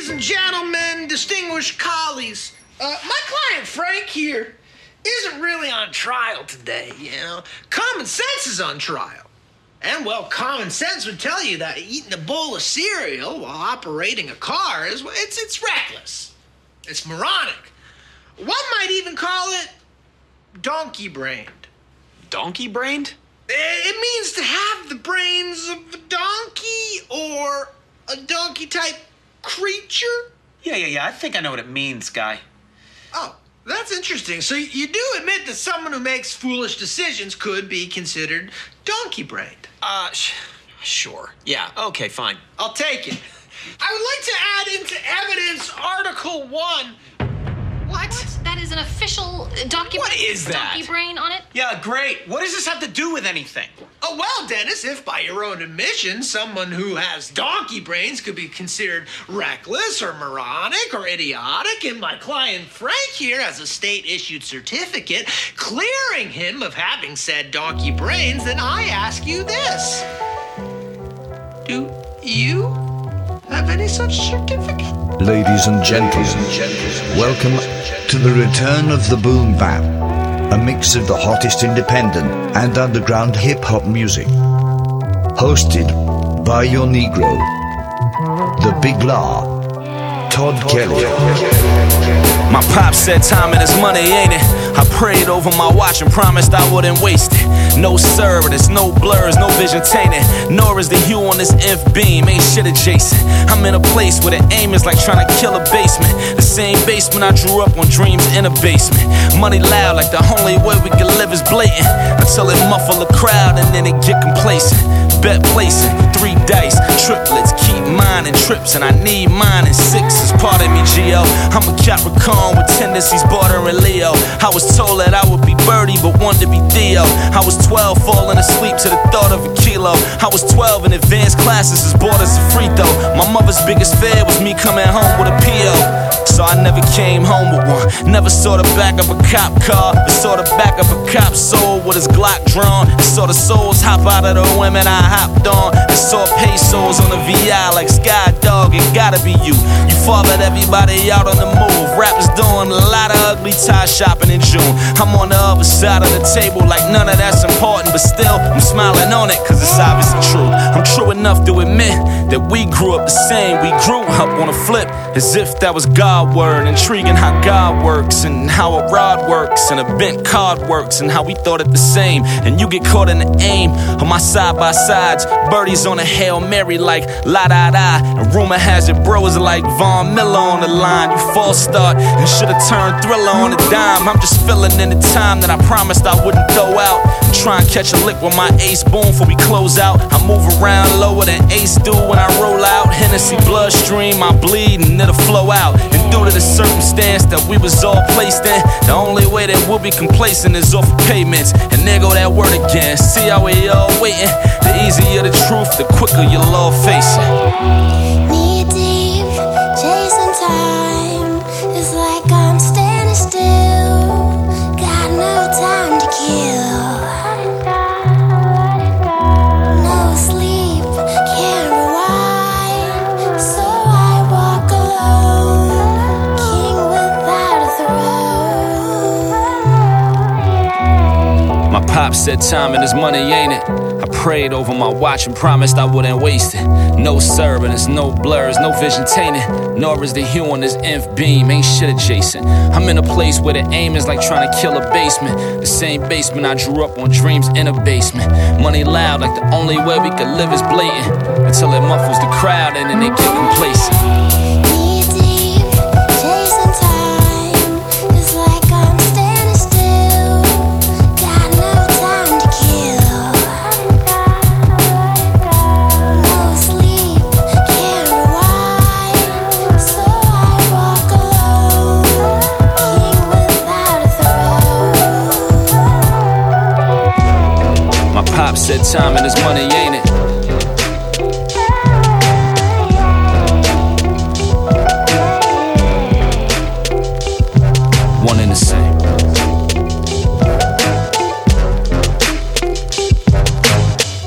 Ladies and gentlemen, distinguished colleagues, my client Frank here isn't really on trial today, you know. Common sense is on trial. And, well, common sense would tell you that eating a bowl of cereal while operating a car is, it's reckless. It's moronic. One might even call it donkey-brained. Donkey-brained? It means to have the brains of a donkey or a donkey-type creature. Yeah, I think I know what it means, Guy. Oh, that's interesting. So you do admit that someone who makes foolish decisions could be considered donkey-brained? Sure. Yeah, okay, fine. I'll take it. I would like to add into evidence Article 1. What? That is an official document. What is that? Donkey brain on it? Yeah, great. What does this have to do with anything? Oh, well, Dennis, if by your own admission someone who has donkey brains could be considered reckless or moronic or idiotic, and my client Frank here has a state-issued certificate clearing him of having said donkey brains, then I ask you this. Do you have any such certificate? Ladies and gentlemen, welcome to the return of the Boom Bap, a mix of the hottest independent and underground hip-hop music. Hosted by your Negro, the Big La, Todd Kelly. My pop said time is money, ain't it? I prayed over my watch and promised I wouldn't waste it. No sir, there's no blurs, no vision tainted. Nor is the hue on this inf beam, ain't shit adjacent. I'm in a place where the aim is like trying to kill a basement. The same basement I drew up on dreams in a basement. Money loud like the only way we can live is blatant. Until it muffle the crowd and then it get complacent. Bet placing, 3 dice, triplets, keep mining trips, and I need mine in 6s. Pardon me, Gio. I'm a Capricorn with tendencies bordering Leo. I was told that I would be Birdie, but wanted to be Theo. I was 12, falling asleep to the thought of a kilo. I was 12 in advanced classes as bored as a free throw. My mother's biggest fear was me coming home with a PO. So I never came home with one. Never saw the back of a cop car, but saw the back of a cop's soul with his Glock drawn. And saw the souls hop out of the women I hopped on. And saw pesos on the VI like Sky Dog. It gotta be you. You fathered everybody out on the move. Rappers doing a lot of ugly tie shopping in June. I'm on the other side of the table like none of that's important, but still I'm smiling on it cause it's obviously true. I'm true enough to admit that we grew up the same. We grew up on a flip as if that was God word. Intriguing how God works and how a rod works and a bent card works and how we thought it the same. And you get caught in the aim of my side by sides. Birdies on a Hail Mary like la da da. And rumor has it bros like Von Miller on the line. You false start and should've turned Thriller on a dime. I'm just filling in the time that I promised I wouldn't throw out. Try and catch a lick with my ace boom before we close out. I move around lower than Ace do when I roll out. Hennessy bloodstream, I bleed and it'll flow out. And due to the circumstance that we was all placed in, the only way that we'll be complacent is off of payments. And there go that word again. See how we all waiting? The easier the truth, the quicker you'll all face it. Knee deep, chasing time. It's like I'm standing still. Got no time to kill. No sleep, can't rewind. So I walk alone, king without a throne. My pop said time is money, ain't it? I prayed over my watch and promised I wouldn't waste it. No sir, and there's no blurs, no vision tainted. Nor is the hue on this inf beam, ain't shit adjacent. I'm in a place where the aim is like trying to kill a basement. The same basement I drew up on dreams in a basement. Money loud like the only way we could live is blatant. Until it muffles the crowd and then they get complacent. Knee deep, chasing time. It's like I'm standing still. Got no time to kill. No sleep, can't rewind. So I walk alone, king without a throne. My pop said time and his money, ain't it? One and the same.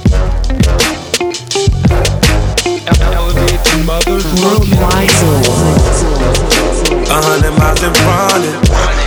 Worldwide. running.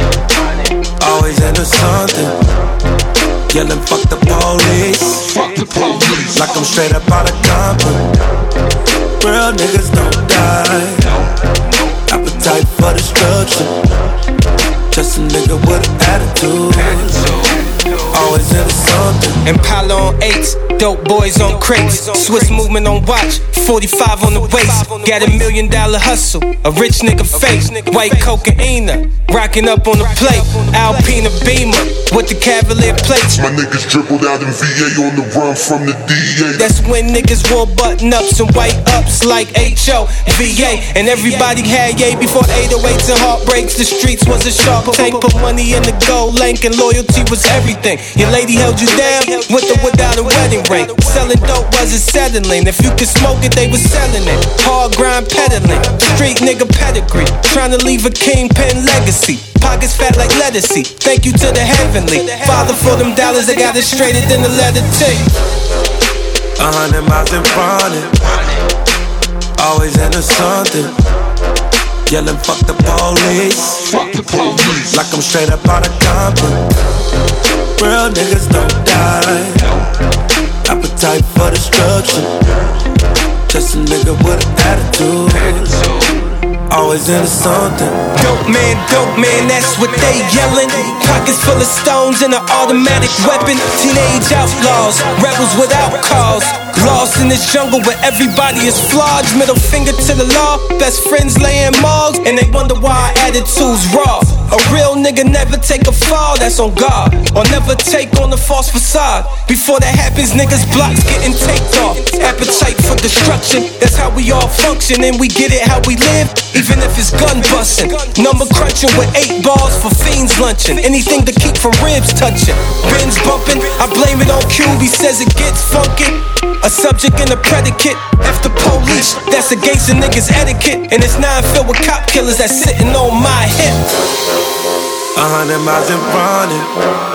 Always into something. Yelling, fuck the police. Fuck the police. Like I'm straight up out of Compton. Real niggas don't die. Appetite for destruction. Just a nigga with an attitude. Always into something. Impala on 8s, dope boys on crates. Swiss movement on watch, 45 on the waist. Got $1 million hustle, a rich nigga face. White cocaine, rocking up on the plate. Alpina Beamer with the Cavalier plates. My niggas dribbled out in VA on the run from the DEA. That's when niggas wore button ups and white ups like HO, VA. And everybody had yay before 808s and heartbreaks. The streets was a sharp tank. Put money in the gold link and loyalty was everything. Your lady held you down with or without a wedding ring. Selling dope wasn't settling. If you could smoke it, they was selling it. Hard grind peddling, street nigga pedigree. Trying to leave a kingpin legacy. Pockets fat like lettucey. Thank you to the heavenly Father for them dollars. I got it straighter than the letter T. 100 miles in front of. Always into something. Yelling, fuck the police. Fuck the police. Like I'm straight up out of Compton. Real niggas don't die. Appetite for destruction. Just a nigga with an attitude. Always into something. Dope man, that's what they yelling. Pockets full of stones and an automatic weapon. Teenage outlaws, rebels without cause. Lost in this jungle where everybody is flawed. Middle finger to the law, best friends laying malls. And they wonder why our attitude's raw. A real nigga never take a fall, that's on God. Or never take on a false facade. Before that happens, niggas blocks getting taped off. Appetite for destruction, that's how we all function. And we get it how we live, even if it's gun busting. Number crunching with 8 balls for fiends lunching. Anything to keep from ribs touching. Benz bumping, I blame it on Cube, he says it gets funky. A subject and a predicate. F the police, that's against a nigga's etiquette. And it's 9 filled with cop killers that's sitting on my hip. 100 miles in front of.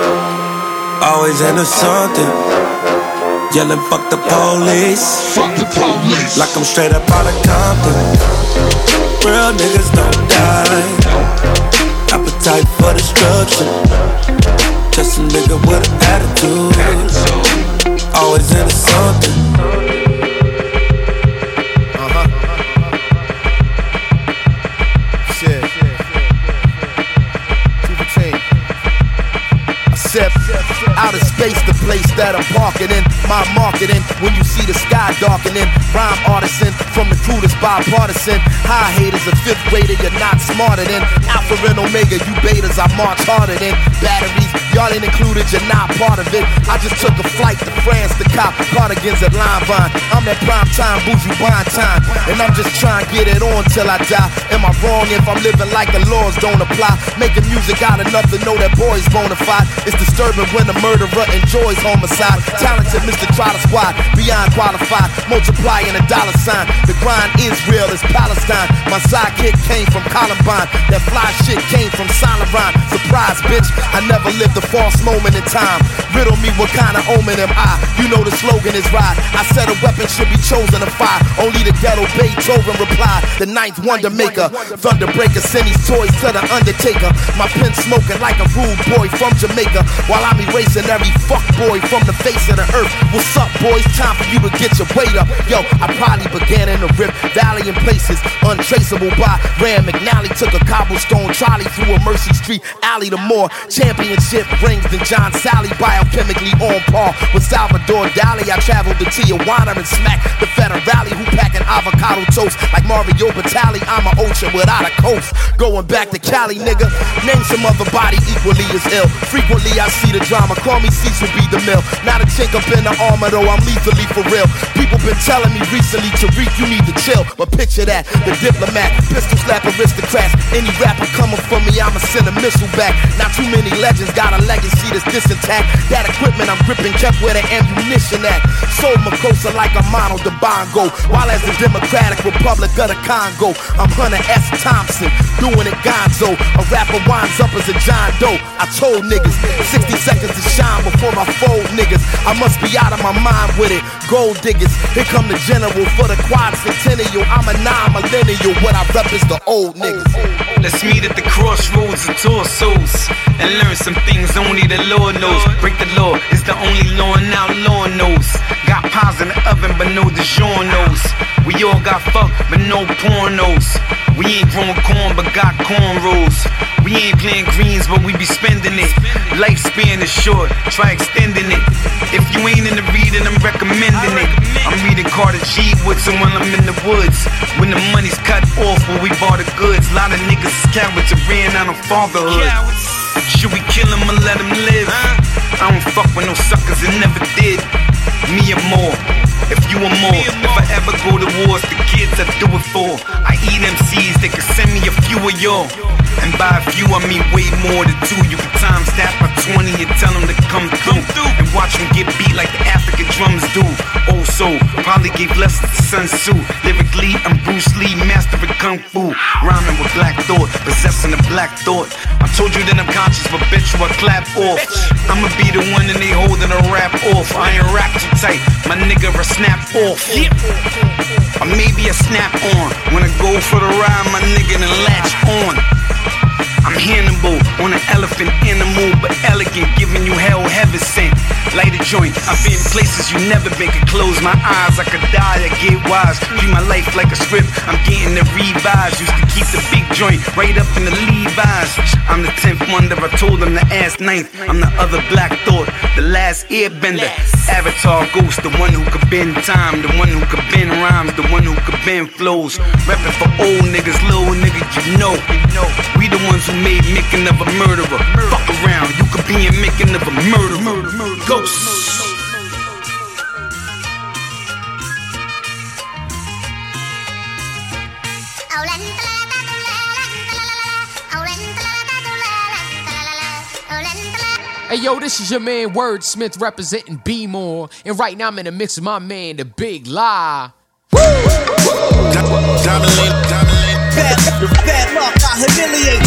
Always into something. Yelling, fuck the police. Fuck the police. Like I'm straight up out of Compton. Real niggas don't die. Appetite for destruction. Just a nigga with an attitude. Always into something. Shit. Keep it team. I step out of space, the place that I'm parking in. My marketing, when you see the sky darkening. Rhyme artisan, from the crew that's bipartisan. High haters, a 5th grader, you're not smarter than. Alpha and Omega, you betas, I march harder than. Batteries, y'all ain't included, you're not part of it. I just took a flight to France to cop cardigans at Limevine. I'm that prime time, bougie buying time. And I'm just trying to get it on till I die. Am I wrong if I'm living like the laws don't apply? Making music out enough to know that boy's bona fide. It's disturbing when a murderer enjoys homicide. Talented Mr. Trotter Squad, beyond qualified. Multiplying a $sign. The grind is real, it's Palestine. My sidekick came from Columbine. That fly shit came from Silent Rhyme. Surprise, bitch, I never lived a false moment in time. Riddle me what kind of omen am I? You know the slogan is ride. I said a weapon should be chosen to fire. Only the ghetto Beethoven replied. The 9th wonder maker, thunder breaker, send these toys to the Undertaker. My pen smoking like a rude boy from Jamaica, while I'm erasing every fuck boy from the face of the earth. What's up, boys? Time for you to get your weight up. Yo, I probably began in the Rift Valley in places untraceable by Ram McNally. Took a cobblestone trolley through a Mercy Street alley to more championship rings than John Sally. Biochemically on par with Salvador Dali. I traveled to Tijuana and smacked the Federale, who packing avocado toast like Mario Batali. I'm an ocean without a coast. Going back to Cali, nigga. Name some other body equally as ill. Frequently I see the drama. Call me Cecil B. DeMille. Not a chink up in the armor though. I'm lethally for real. People been telling me recently, Tariq, you need to chill. But picture that, the diplomat, pistol slap aristocrats. Any rapper coming for me, I'ma send a missile back. Not too many legends got a legacy that's this intact. That equipment I'm gripping kept where the ammunition at. Sold Makosa like a mono de bongo. While as the Democratic Republic of the Congo, I'm Hunter S. Thompson, doing it gonzo. A rapper winds up as a John Doe. I told niggas, 60 seconds to shine before I fold niggas. I must be out of my mind with it. Gold diggers, here come the general for the quad centennial. I'm a 9 millennial. what I rep is the old niggas. Let's meet at the crossroads of torsos and learn some things only the Lord knows. Break the law is the only law and outlaw knows. Got pies in the oven but no DiGiorno's. We all got fucked but no pornos. We ain't growing corn but got cornrows. We ain't playing greens but we be spending it. Lifespan is short, try extending it. If you ain't in the reading, I'm recommending it. I'm reading Carter G. Woodson while I'm in the woods. When the money's cut off where we bought the goods. Lot of niggas is cowards and ran out of fatherhood. Should we kill him or let him live? I don't fuck with no suckers and never did. Me or more, if you are more. If I ever go to wars, the kids I do it for. I eat MCs, they can send me a few of y'all. And by a few, I mean way more than two. You can times that by 20 and tell them to come through. And watch them get beat like the African drums do. Also, probably gave lessons to Sun Tzu. Lyrically, I'm Bruce Lee, master of Kung Fu. Rhyming with black thought, possessing a black thought. I told you that I'm conscious, but bitch, you I clap off. I'ma be the one and they holding a rap off. I ain't rap too tight, my nigga a snap off. Or maybe a snap on. When I go for the ride, my nigga then latch on. I'm Hannibal on an elephant animal, but elegant, giving you hell heaven sent. Light a joint, I've been places you never been. Could close my eyes, I could die, I get wise. Treat my life like a script, I'm getting the revise. Used to keep the big joint right up in the Levi's. I'm the 10th wonder, I told them to ask 9th. I'm the other black thought, the last airbender. Avatar ghost, the one who could bend time, the one who could bend rhymes, the one who could bend flows. Reppin' for old niggas, little niggas, you know. We the ones who made making of a murderer. Fuck around, you could be in making of a murderer. Ghosts. Hey yo, this is your man Wordsmith representing B More, and right now I'm in the mix with my man, the Big Lie. Woo! Bad luck, I humiliate.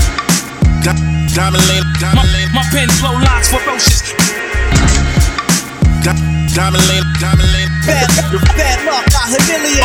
My pen flow lines ferocious. Bad luck, I humiliate.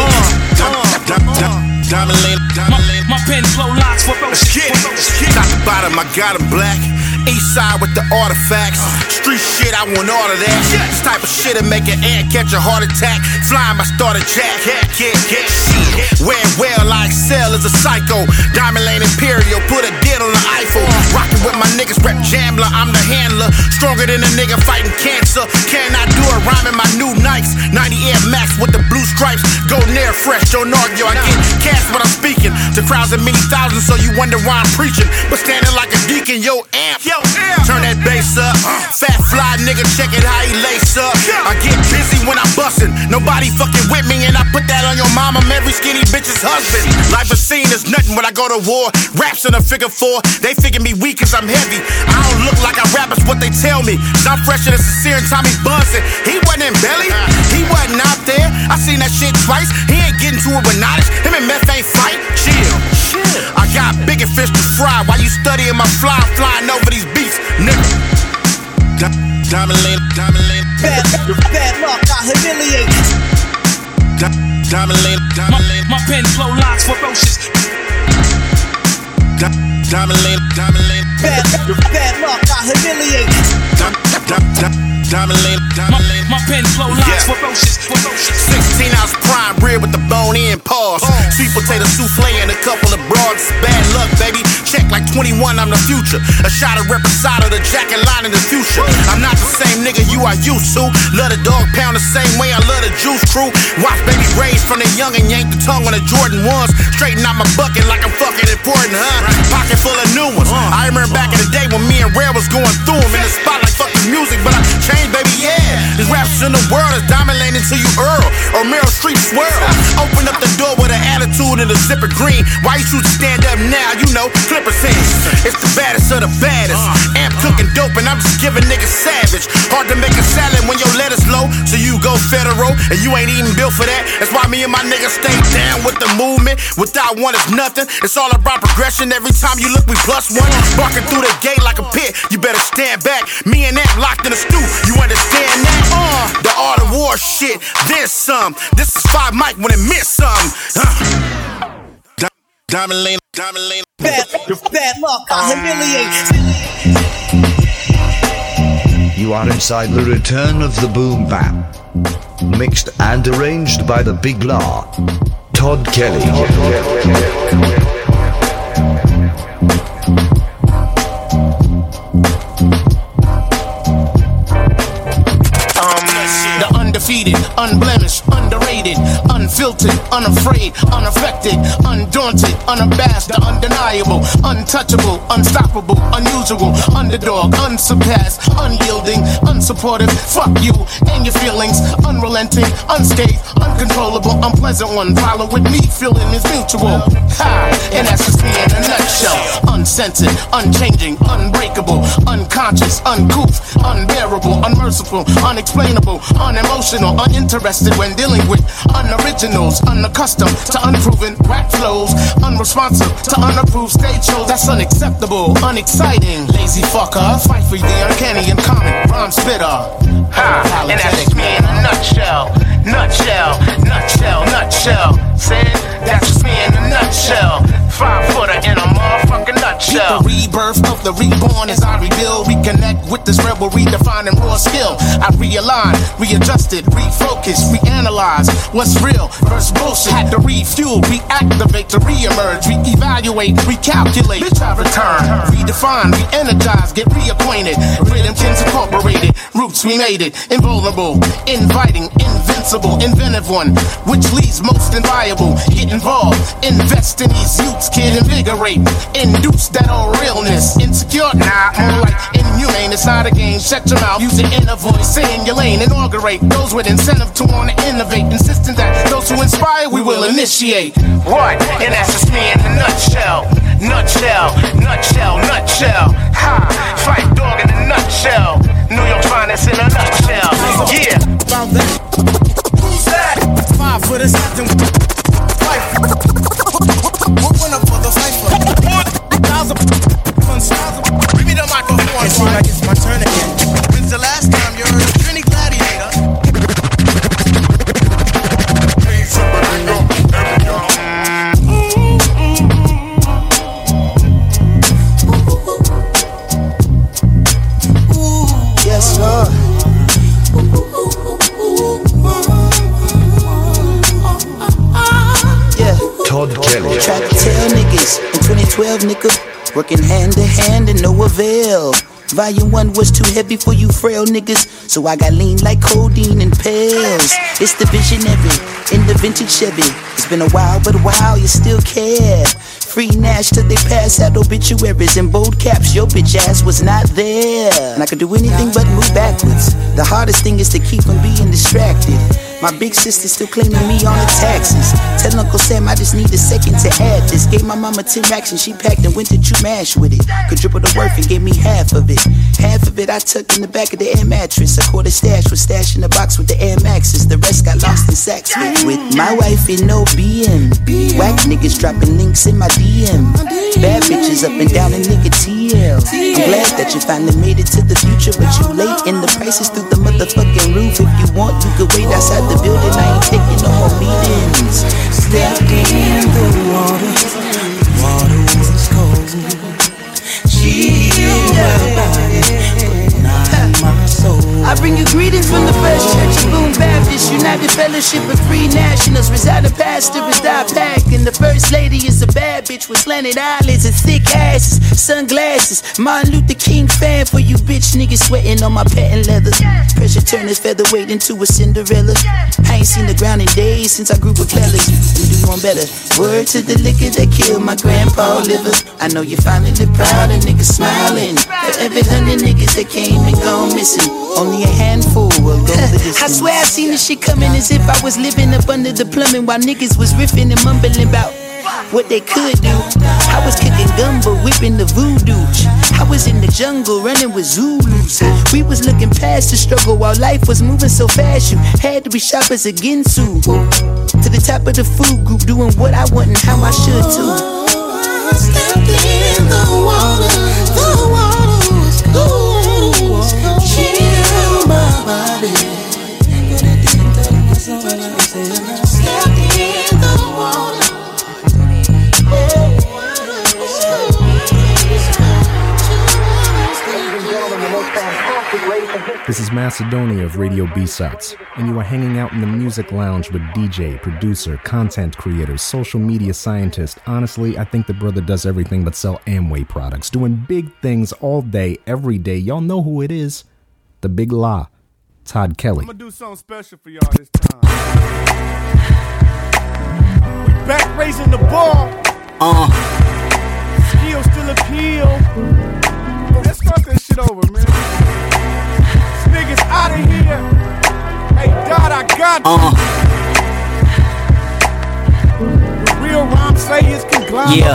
My pen flow lines ferocious. Top to bottom, I got him black. East side with the artifacts. Street shit, I want all of that. This type of shit'll make an ant catch a heart attack. Flying my starter jack. Shit. Wear well, I excel as a psycho. Diamond Lane Imperial, put a deal on the Eiffel. Rockin' with my niggas, rep Jambler, I'm the handler. Stronger than a nigga fighting cancer. Can I do it? Rhyming my new Nikes. 90 Air Max with the blue stripes. Golden Air Fresh, don't argue. I get cash when I'm speaking. To crowds of many thousands, so you wonder why I'm preaching. But standing like a deacon, yo, amp. Turn that bass up. Fat fly nigga, check it how he lace up. I get busy when I'm bustin'. Nobody fucking with me, and I put that on your mama, every skinny bitch's husband. Life is seen as nothing when I go to war. Raps in a figure 4. They figure me weak cause I'm heavy. I don't look like I rap, it's what they tell me. Cause I'm fresher than Sincere and Tommy Bunsen. He wasn't in Belly, he wasn't out there. I seen that shit twice. He ain't getting to it with knowledge. Him and Meth ain't fight. Chill. I got bigger fish to fry while you studying my flying over these beats, nigga. Diamond Lane. Bad luck, I humiliate. Diamond Lane. My pen flow lines ferocious. Diamond Lane. Bad luck, I humiliate. Diamond Lane. My pen flow lines ferocious. 16-ounce prime rib with the bone-in pause. Sweet potato souffle and a couple of broads. Bad luck, baby. Check like 21, I'm the future. A shot of reposado, the jacket line in the future. I'm not the same nigga you are used to. Love the dog pound the same way I love the juice crew. Watch baby raised from the young and yank the tongue on the Jordan 1s. Straighten out my bucket like I'm fucking important, huh? Pocket full of new ones. I remember back in the day when me and Rare was going through them in the spot like fuck the music, but I changed, baby, yeah. These raps in the world is Diamond Lane until you Earl or Meryl Streep swirl. Open up the door with an attitude and a zipper green. Why you choose to stand up now? You know, Clipper scenes. It's the baddest of the baddest. Amp cooking dope and I'm just giving niggas savage. Hard to make a salad when your lettuce low, so you go federal and you ain't even built for that. That's why me and my niggas stay down with the movement. Without one is nothing. It's all about progression. Every time you look, we +1. Walking through the gate like a pit. You better stand back. Me and Amp locked in the stew. You understand that? The art of war shit. Then some. This is 5 Mike when it meant something. Diamond lane. Bad luck, I'll humiliate. You are inside the return of the Boom Bap. Mixed and arranged by the Big Law, Todd Kelly. Undefeated, unblemished, underrated, unfiltered, unafraid, unaffected, undaunted, unabashed, the undeniable, untouchable, unstoppable, unusual, underdog, unsurpassed, unyielding, unsupportive, fuck you and your feelings, unrelenting, unscathed, uncontrollable, unpleasant one, follow with me, feeling is mutual, ha, and that's just me in a nutshell, uncensored, unchanging, unbreakable, unconscious, uncouth, unbearable, unmerciful, unexplainable, unemotional, uninterested when dealing with unoriginals, unaccustomed to unproven rap flows, unresponsive to unapproved stage shows, that's unacceptable, unexciting, lazy fucker, fight for the uncanny and common, rhyme spitter, ha, and that's just me in a nutshell, say that's just me in a nutshell, 5-footer in a motherfucking nutshell. The rebirth of the reborn as I rebuild, reconnect with this rebel, redefining raw skill. I realign, readjusted, refocus, reanalyze what's real versus bullshit. Had to refuel, reactivate, to reemerge, reevaluate, recalculate. Bitch, I return, redefine, reenergize, get reacquainted. Rhythm Kings Incorporated, roots we made it. Invulnerable, inviting, invincible, inventive one, which leads most inviolable. Get involved, invest in these youths, kid, invigorate, induce that old realness. Insecure, nah, more like inhumane. It's not a game. Shut your mouth, use your inner voice, stay in your lane, inaugurate those with incentive to want to innovate, insisting that those who inspire we will initiate. What? And that's just me in a nutshell. Ha! Fight dog in a nutshell. New York finest in a nutshell. Yeah. Who's that? 5-footers. We're up for the fight for 1,000. Give me the microphone. It seems like it's my turn again. When's the last time you heard a Trini Gladiator? Yes, sir. Yeah. Todd Kelly. Tried to tell niggas in 2012, nigga, working hand in hand and no avail. Volume 1 was too heavy for you frail niggas, so I got lean like codeine and pills. It's the visionary in the vintage Chevy. It's been a while, but wow, you still care. Free Nash till they pass out obituaries in bold caps. Your bitch ass was not there, and I could do anything but move backwards. The hardest thing is to keep from being distracted. My big sister still claiming me on the taxes. Tell Uncle Sam I just need a second to add this. Gave my mama 10 racks and she packed and went to chew mash with it. Could triple the worth and gave me half of it. Half of it I tucked in the back of the air mattress. A quarter stash was stashed in the box with the Air Maxes. The rest got lost in sacks with my wife in no BM. Whack niggas dropping links in my DM. Bad bitches up and down in nigga TL. I'm glad that you finally made it to the future, but you late in the prices through the motherfucking roof. If you want, you could wait outside the building. I ain't taking no more meetings. Stepped in the water. The water was cold. She healed my body, but not my soul. I bring you greetings from the First Church of Boom Baptist, United Fellowship of Free Nationals. Residing pastor is Doc Pack, and the First Lady is a bad bitch with slanted eyelids and thick asses, sunglasses. Martin Luther King fan for you bitch niggas sweating on my patent leather. Pressure turn his featherweight into a Cinderella. I ain't seen the ground in days since I grew with fellas. You do one better. Word to the liquor that killed my grandpa liver. I know you finally proud and niggas smiling. For every 100 niggas that came and gone missing, only a handful will go the distance. I swear I seen this shit coming as if I was living up under the plumbing while niggas was riffing and mumbling about what they could do. I was kicking gumbo, whipping the voodoo. I was in the jungle running with Zulus. We was looking past the struggle while life was moving so fast. You had to be sharp as a Ginsu. To the top of the food group, doing what I want and how I should too. Stepped in the water was cool. Chill my body. Stepped in the water. This is Macedonia of Radio B-Sides, and you are hanging out in the music lounge with DJ, producer, content creator, social media scientist. Honestly, I think the brother does everything but sell Amway products, doing big things all day, every day. Y'all know who it is. The Big La, Todd Kelly. I'm gonna do something special for y'all this time. We back raising the bar. Skill still appeal. Let's start that shit over, man. Niggas out of here. Hey, Dot, I got you. The real rhyme sayers can climb. Yeah.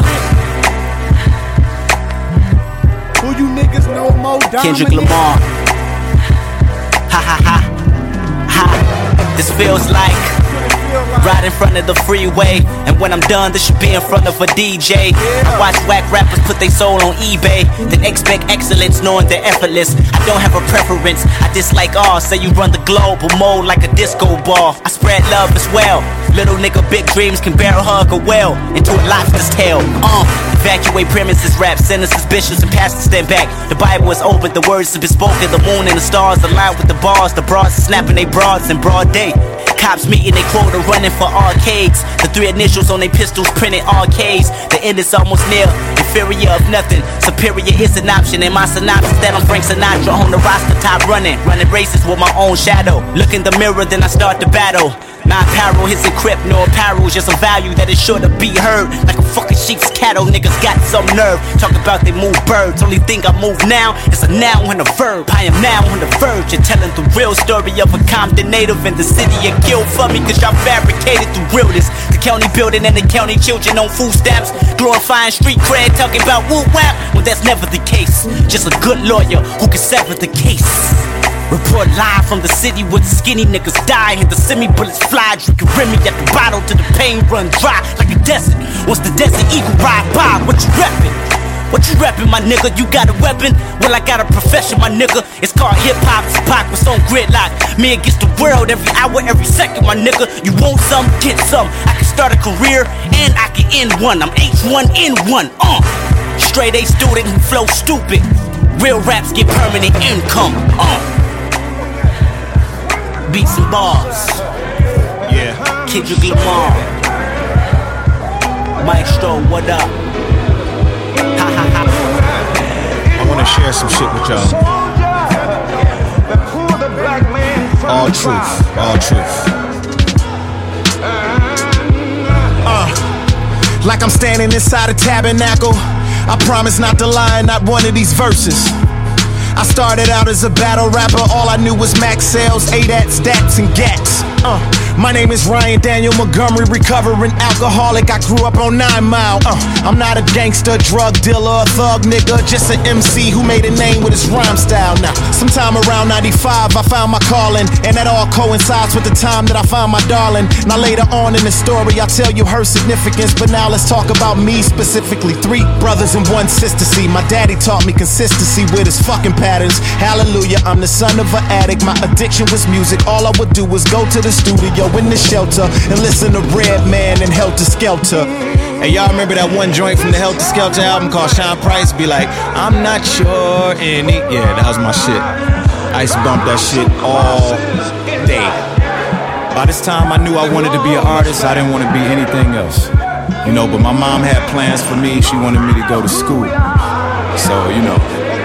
Who you niggas know more dominant? Kendrick Lamar. Ha ha ha. Ha. This feels like right in front of the freeway. And when I'm done, this should be in front of a DJ. I watch whack rappers put their soul on eBay, then expect excellence knowing they're effortless. I don't have a preference, I dislike all. Say you run the globe or mold like a disco ball. I spread love as well. Little nigga, big dreams can barrel hug a whale into a lobster's tail. Evacuate premises, rap sentences, bishops and pastors stand back. The Bible is open, the words have been spoken. The moon and the stars align with the bars. The broads are snapping they broads in broad day. Cops meeting they quota running for arcades. The 3 initials on their pistols printed arcades. The end is almost near, inferior of nothing. Superior is an option. In my synopsis that I'm Frank Sinatra on the roster top running races with my own shadow. Look in the mirror then I start the battle. Not apparel, his equip, no apparel, just a value that is sure to be heard. Like a fucking sheep's cattle, niggas got some nerve. Talk about they move birds, only thing I move now is a noun and a verb. I am now on the verge of telling the real story of a Compton native in the city of guilt for me, cause y'all fabricated the realness. The county building and the county children on food stamps, glorifying street cred, talking about woo wap. Well, that's never the case, just a good lawyer who can sever the case. Report live from the city where the skinny niggas die and the semi-bullets fly. Drinking Remy at the bottle till the pain run dry like a desert. Once the desert eagle ride by, what you reppin'? What you reppin', my nigga? You got a weapon? Well, I got a profession, my nigga. It's called hip-hop, Tupac was on gridlock. Me against the world every hour, every second, my nigga. You want some? Get some. I can start a career and I can end one. I'm H1N1, Straight A student who flow stupid. Real raps get permanent income, Beats and bars. Yeah. Kendrick Lamar. Maestro, what up? Ha ha ha. I wanna share some shit with y'all. All truth, all truth. Like I'm standing inside a tabernacle. I promise not to lie in not one of these verses. I started out as a battle rapper, all I knew was max sales, ADATs, DATs, and GATs. My name is Ryan Daniel Montgomery, recovering alcoholic. I grew up on 9 Mile. I'm not a gangster, drug dealer, a thug nigga, just an MC who made a name with his rhyme style. Now, sometime around 95, I found my calling, and that all coincides with the time that I found my darling. Now later on in the story, I'll tell you her significance, but now let's talk about me specifically. 3 brothers and 1 sister. See, my daddy taught me consistency with his fucking patterns. Hallelujah, I'm the son of an addict. My addiction was music. All I would do was go to the studio in the shelter and listen to Redman and Helter Skelter. Hey, y'all remember that one joint from the Helter Skelter album called Sean Price? Be like, I'm not sure any. Yeah, that was my shit. I used to bump that shit all day. By this time, I knew I wanted to be an artist. I didn't want to be anything else. You know, but my mom had plans for me. She wanted me to go to school. So, you know.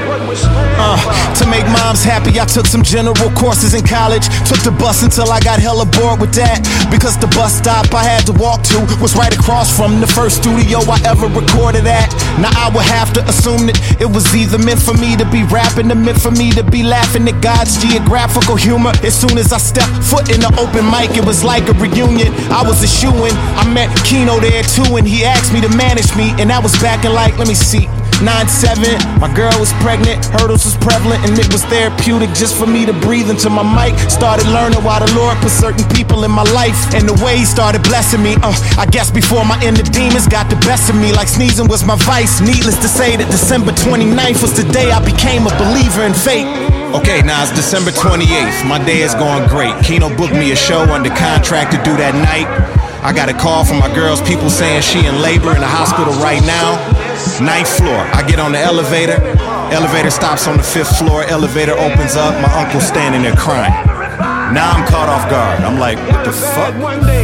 To make moms happy, I took some general courses in college. Took the bus until I got hella bored with that, because the bus stop I had to walk to was right across from the first studio I ever recorded at. Now I would have to assume that it was either meant for me to be rapping or meant for me to be laughing at God's geographical humor. As soon as I stepped foot in the open mic, it was like a reunion. I was a shoo-in. I met Kino there too, and he asked me to manage me, and that was back in like, let me see, 9-7, my girl was pregnant, hurdles was prevalent, and it was therapeutic just for me to breathe into my mic. Started learning why the Lord put certain people in my life, and the way he started blessing me. I guess before my inner demons got the best of me, like sneezing was my vice. Needless to say that December 29th was the day I became a believer in fate. Okay, now it's December 28th. My day is going great. Kino booked me a show under contract to do that night. I got a call from my girl's people saying she in labor in the hospital right now. 9th floor. I get on the elevator, Elevator stops on the 5th floor, elevator opens up, my uncle's standing there crying. Now I'm caught off guard. I'm like, what the fuck?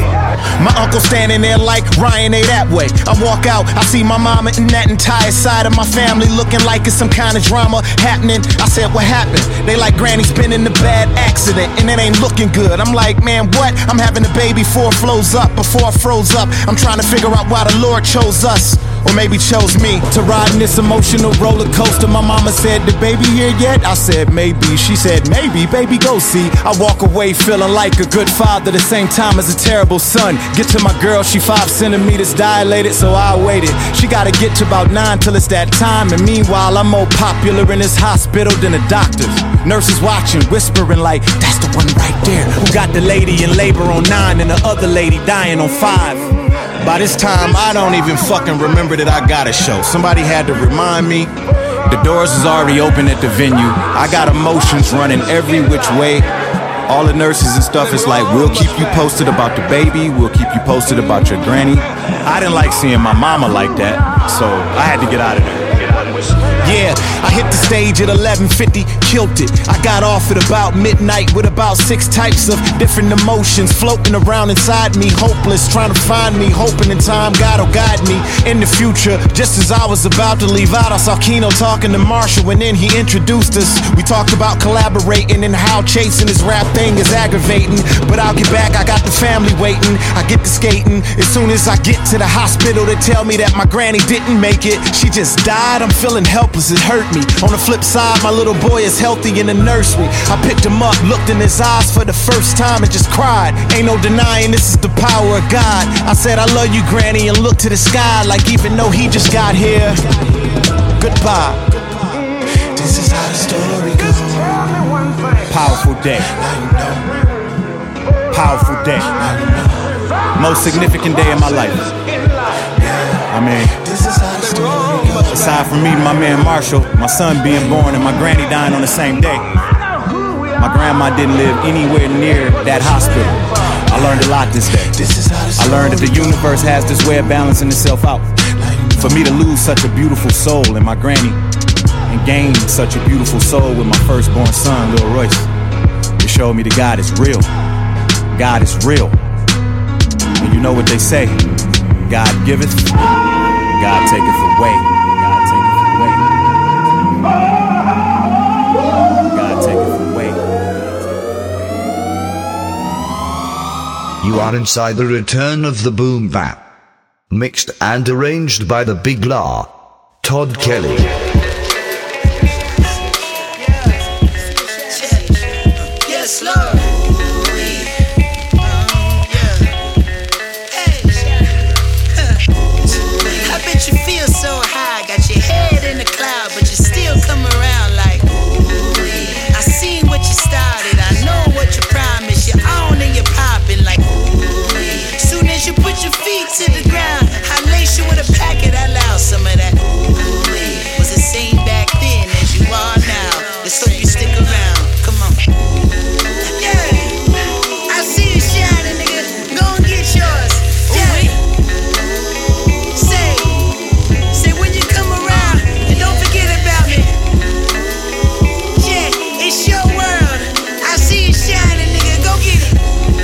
My uncle standing there like Ryan ain't that way. I walk out, I see my mama and that entire side of my family looking like it's some kind of drama happening. I said, what happened? They like, Granny's been in a bad accident and it ain't looking good. I'm like, man, what? I'm having a baby before it flows up, before I froze up. I'm trying to figure out why the Lord chose us, or maybe chose me, to ride in this emotional roller coaster. My mama said, the baby here yet? I said, maybe. She said, maybe, baby, go see. I walk away feeling like a good father, the same time as a terrible son. Get to my girl, she 5 centimeters dilated, so I waited. She gotta get to about 9 till it's that time, and meanwhile I'm more popular in this hospital than the doctors. Nurses watching, whispering like, that's the one right there who got the lady in labor on 9 and the other lady dying on 5. By this time, I don't even fucking remember that I got a show. Somebody had to remind me. The doors is already open at the venue. I got emotions running every which way. All the nurses and stuff is like, we'll keep you posted about the baby. We'll keep you posted about your granny. I didn't like seeing my mama like that, so I had to get out of there. Yeah, I hit the stage at 11:50, killed it. I got off at about midnight with about 6 types of different emotions floating around inside me, hopeless, trying to find me, hoping in time God will guide me in the future. Just as I was about to leave out, I saw Keno talking to Marshall, and then he introduced us. We talked about collaborating and how chasing this rap thing is aggravating, but I'll get back, I got the family waiting. I get to skating. As soon as I get to the hospital, they tell me that my granny didn't make it. She just died. I'm feeling helpless, it hurt me. On the flip side, my little boy is healthy in the nursery. I picked him up, looked in his eyes for the first time and just cried. Ain't no denying this is the power of God. I said I love you, Granny, and looked to the sky like even though he just got here, goodbye. This is how the story goes. Powerful day. Powerful day. Most significant day in my life. I mean, aside from meeting my man Marshall, my son being born, and my granny dying on the same day, my grandma didn't live anywhere near that hospital. I learned a lot this day. I learned that the universe has this way of balancing itself out. For me to lose such a beautiful soul in my granny and gain such a beautiful soul with my firstborn son, Lil Royce, it showed me that God is real. God is real. And you know what they say, God giveth, God taketh away. God taketh away. God taketh away. You are inside the return of the Boom Bap. Mixed and arranged by the Big La, Todd Kelly. Yes, Lord. I bet you feel so high, got your head in the cloud, but you still come around like, I seen what you started, I know what you promised, you're on and you're popping like, soon as you put your feet to the ground, I lace you with a packet, I allow some of that. Was the same back then as you are now. Let's hope you stick around. Come on. Yeah, I see you shining, nigga. Go and get yours. Yeah. Say when you come around, and don't forget about me. Yeah, it's your world. I see you shining, nigga. Go get it.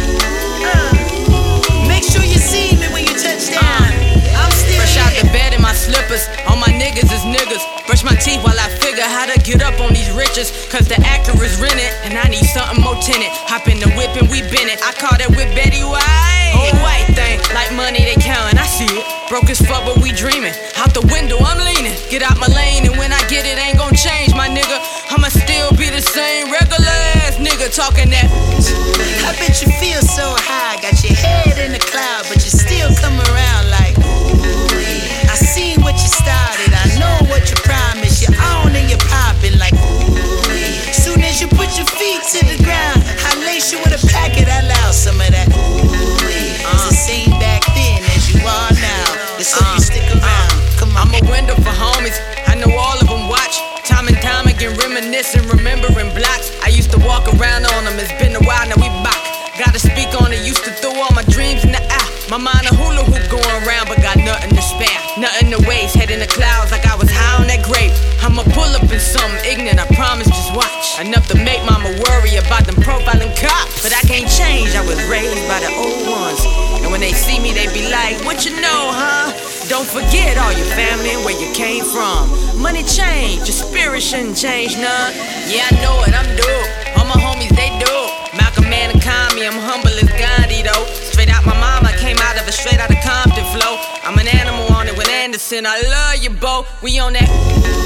Make sure you see me when you touch down. I'm still fresh out the bed in my slippers. All my niggas is niggas. Brush my teeth while I figure how to get up on these riches. Cause the Acura's rented, and I need something more tinted. Hop in the whip and we been it. I call that whip Betty White. Old white thing, like money they countin', I see it. Broke as fuck but we dreamin'. Out the window I'm leaning. Get out my lane and when I get it ain't gon' change, my nigga. I'ma still be the same regular ass nigga talking that. I bet you feel so high, got your head in the cloud, but you still come around like, I seen what you started, I know what you promised, you're on and you're popping like, soon as you put your feet to the ground, I lace you with a packet, I allow some of that. It's the same back then as you are now. Let's hope you stick around. Come on. I'm a window for homies, I know all of them watch. Time and time again reminiscing, remembering blocks. I used to walk around on them, it's been a while, now we back. Gotta speak on it, used to throw all my dreams in the eye. My mind a hula hoop going around, but got nothing to spare. Nothing to waste, head in the clouds like I was high on that grape. I'ma pull up and something ignorant, I promise, just watch. Enough to make mama worry about them profiling cops. But I can't change, I was raised by the old ones. And when they see me, they be like, what you know, huh? Don't forget all your family and where you came from. Money change, your spirit shouldn't change none. Yeah, I know it, I'm dope. All my homies, they dope. Malcolm Man and Kami, I'm humble as Gandhi though. Straight out my mama, came out of a straight out of Compton flow. I'm an animal on it with Anderson, I love you, Bo. We on that.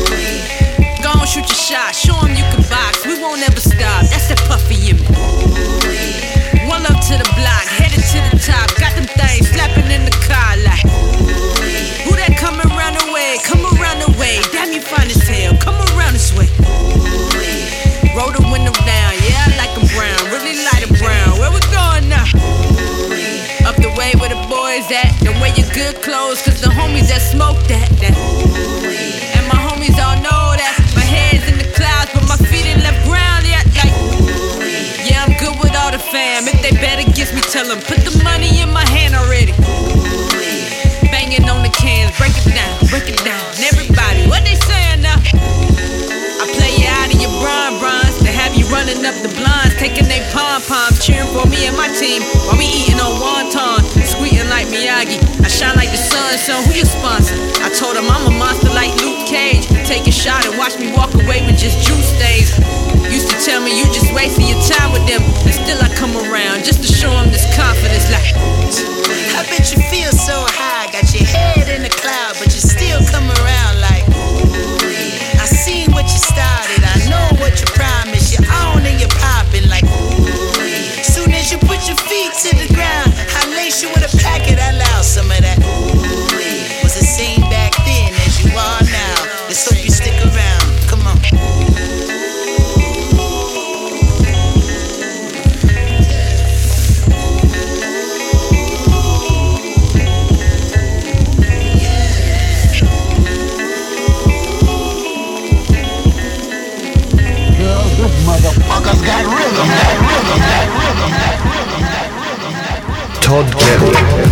Go on, shoot your shot, show 'em you can box. We won't ever stop, that's that puffy in me. One up to the block, headed to the top. Got them things slapping in the car like, who that coming around the way? Come around the way, damn you fine as hell. Come around this way. Roll the window down, yeah I like 'em brown, really light 'em brown. Where we going now? Up the way where the boys at. Then wear your good clothes, cause the homies that smoke that. And my homies all know that. My head's in the clouds, but my feet ain't left ground yet. Like, yeah, I'm good with all the fam. If they bet against me, tell them put the money in my hand already. Banging on the cans, break it down. And everybody, what they saying now? I play you out of your bronze. They have you running up the blinds, taking they pom-poms, cheering for me and my team while we eating on wonton, squeaking like Miyagi. I shine like the sun, so who you sponsor? I told him I'm a monster like Luke Cage. Take a shot and watch me walk away with just juice stains. Used to tell me you just wasting your time with them, and still I come around just to show them this confidence. Like, I bet you feel so high, got your head in the cloud, but you still come around like, I seen what you started, I know what you promised, you're on and you're popping like, soon as you put your feet to the ground, I lace you with a packet, I allow some of that. Was the same back then as you are now. Let's hope you stick around. Come on. Motherfuckers got rhythm, Todd Kelly.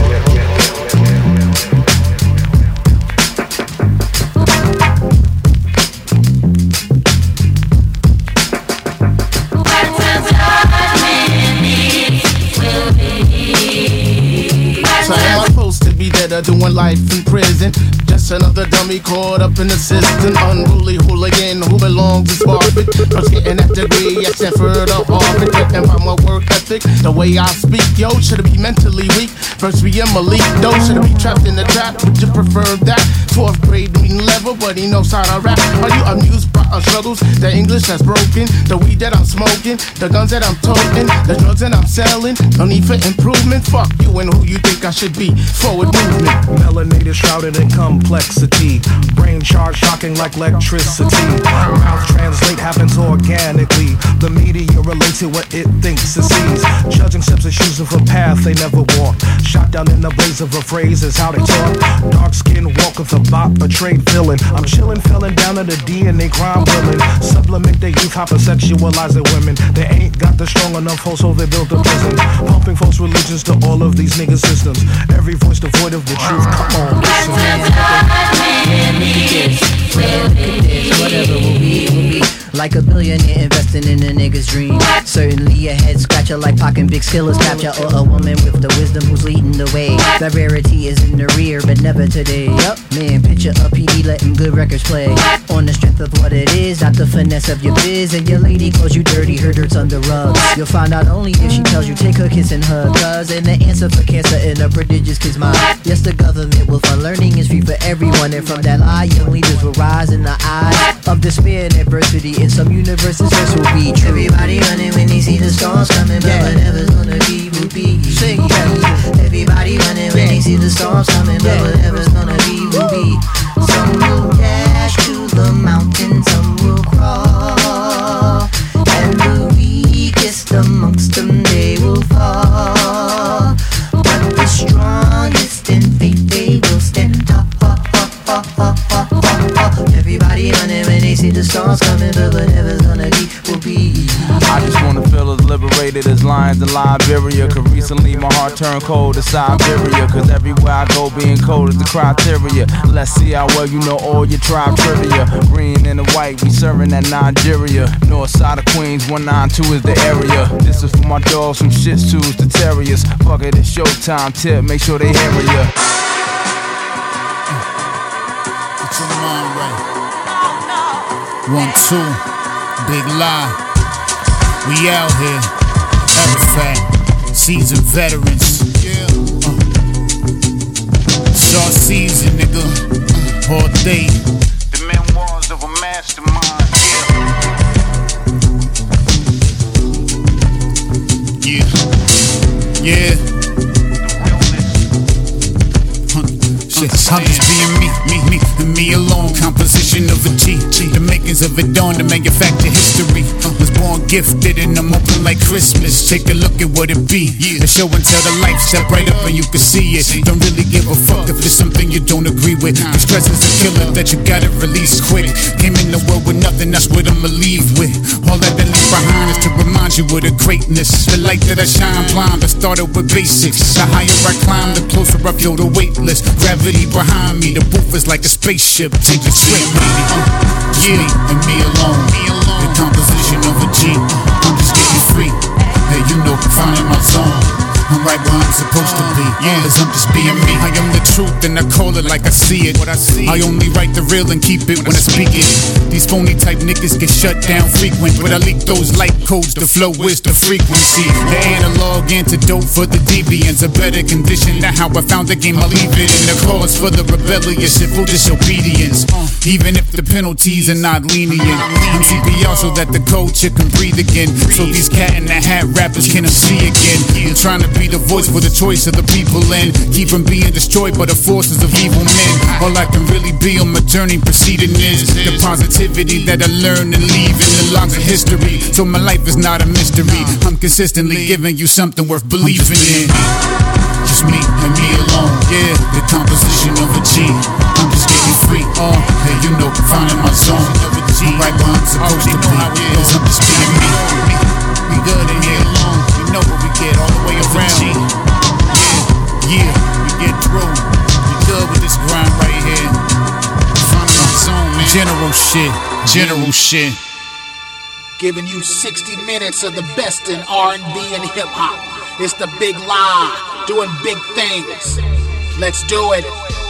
So am I supposed to be dead or doing life in prison? Just another dummy caught up in the system. Unruly hooligan who belongs to Harvard. First getting that degree at Stanford or Harvard. Getting by my work ethic, the way I speak. Yo, should I be mentally weak? First be Emily, though. Should I be trapped in the trap? Would you prefer that? 4th grade reading level, but he knows how to rap. Are you amused by our struggles? The English that's broken, the weed that I'm smoking, the guns that I'm toting, the drugs that I'm selling. No need for improvement. Fuck you and who you think I should be. Forward movement. Melanated, shrouded in complexity. Brain charge shocking like electricity. Mouth translate happens organically. The media relates to what it thinks it sees. Judging steps and choosing for path they never walk. Shot down in the blaze of a phrase is how they talk. Dark skin walk with a bop, a trade villain. I'm chillin', felling down to the DNA crime willing. Supplement their youth, hypersexualizing women. They ain't got the strong enough hold, so they built a prison. Pumping false religions to all of these nigga systems. Every voice devoid of the truth. Come on, listen. Whatever will be. Like a billionaire investing in a nigga's dream. Certainly a head scratcher like Pac and Big Skiller's capture. Or a woman with the wisdom who's leading the way. That rarity is in the rear, but never today. Yup, man, picture a PD letting good records play. On the strength of what it is, not the finesse of your biz. And your lady calls you dirty, her dirt's on the rug. You'll find out only if she tells you take her kiss and hug. Cause in the answer for cancer in a prodigious kid's mind. Yes, the government will fund learning is free for everyone. And from that lie, young leaders will rise in the eyes of despair and adversity. In some universes, this will be true. Everybody running when they see the storms coming, but whatever's gonna be will be. Sing, everybody running when they see the storms coming, but whatever's gonna be will be. Some will dash to the mountain, some will crawl, and the weakest amongst them they will fall. But the strongest in faith they will stand tall. Everybody running when they see the storms coming, but whatever's gonna be will be. I just wanna feel as liberated as lions in Liberia. Cause recently my heart turned cold to Siberia. Cause everywhere I go being cold is the criteria. Let's see how well you know all your tribe trivia. Green and the white, we serving at Nigeria. North side of Queens, 192 is the area. This is for my dogs from Shih Tzus to Terriers. Fuck it, it's showtime, tip, make sure they hear ya. Get your mind right. 1, 2, big lie. We out here, Arafat, seasoned veterans. It's our season, nigga, all day. The memoirs of a mastermind. Yeah. I'm just being me alone. Composition of a G, the makings of it on the manufacture history. Was born gifted and I'm open like Christmas. Take a look at what it be. The show and tell the light, step right up and you can see it. Don't really give a fuck if it's something you don't agree with. The stress is a killer that you gotta release quick. Came in the world with nothing, that's what I'ma leave with. All that I leave behind is to remind you of the greatness. The light that I shine blind, I started with basics. The higher I climb, the closer I feel the weightless. Gravity behind me, the roof is like a spaceship. Take it straight, baby. Yeah, and me alone. The composition of a G. I'm just getting free. Hey, you know, finding my zone. I'm right where I'm supposed to be. Cause I'm just being me. I am the truth and I call it like I see it. I only write the real and keep it when I speak it. These phony type niggas get shut down frequent. But I leak those light codes, the flow is the frequency. The analog antidote for the deviants. A better condition than how I found the game. I leave it in the cause for the rebellious and full disobedience. Even if the penalties are not lenient. I'm CPR so that the culture can breathe again. So these cat in the hat rappers can see again. I'm trying to be the voice for the choice of the people and keep from being destroyed by the forces of evil men. All I can really be on my journey proceeding is the positivity that I learn and leave in the logs of history. So my life is not a mystery. I'm consistently giving you something worth believing in. Just me and me alone, yeah. The composition of a G. I'm just getting free, hey, you know, finding my zone. I'm right where I'm supposed to be, cause I'm just being me. We good in here alone, we know what we get all the way around. Yeah, we get through. We good with this grind right here. Finding my zone, man. General shit. Giving you 60 minutes of the best in R&B and hip hop. It's the Big Lie, doing big things. Let's do it.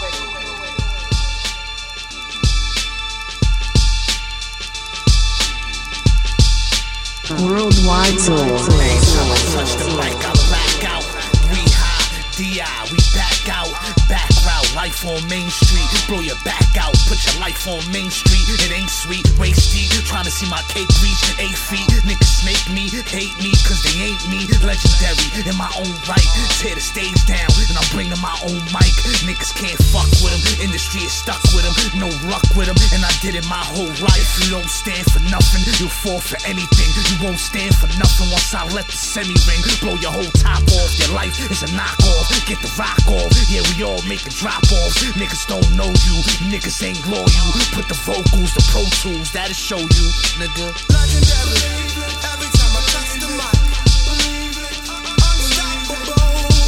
Worldwide Soul. Touch the mic, I black out. 3 high, DI, we back out. Back route, life on Main Street. Blow your back out, put your life on Main Street. It ain't sweet, waist deep. Trying to see my cake reach 8 feet. Niggas snake me, hate me, cause they ain't me. Legendary in my own right. Tear the stage down, and I'm bringing my own mic. Niggas can't fuck with them. Industry is stuck with them. No luck with them, and I did it my whole life. You don't stand for nothing, you fall for anything. You won't stand for nothing once I let the semi ring. Blow your whole top off. Your life is a knockoff. Get the rock off. Yeah, we all make a drop off. Niggas don't know you. Niggas ain't loyal. Put the vocals, the Pro Tools, that'll show you, nigga. Legendary. Every time I touch the mic, unstoppable.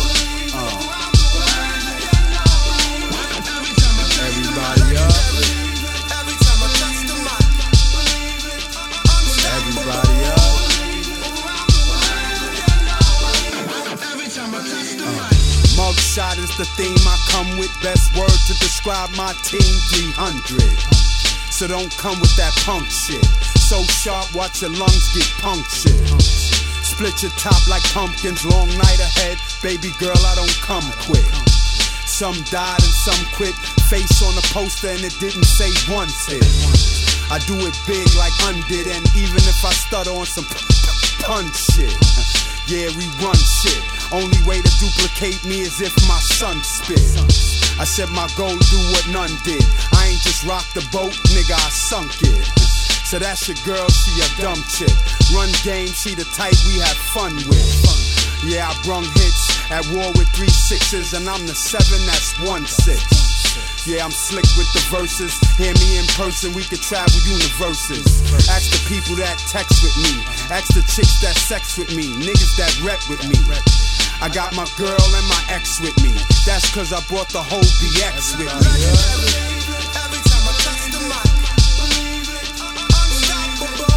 Everybody up. Every time I touch the mic, everybody up. Mugshot is the theme I come with. Best word to describe my team, 300. So don't come with that punk shit. So sharp, watch your lungs get punctured. Split your top like pumpkins, long night ahead. Baby girl, I don't come quick. Some died and some quit. Face on the poster and it didn't say once hit. I do it big like undid, and even if I stutter on some punch shit. Yeah, we run shit. Only way to duplicate me is if my son spit. I said my goal, do what none did. I ain't just rocked the boat, nigga, I sunk it. So that's your girl, she a dumb chick. Run game, she the type we have fun with. Yeah, I brung hits at war with 3 6s, and I'm the 7 that's 1 6. Yeah, I'm slick with the verses. Hear me in person, we could travel universes. Ask the people that text with me. Ask the chicks that sex with me. Niggas that rep with me. I got my girl and my ex with me. That's cause I brought the whole BX with me. Every time I touch the mic, unstoppable.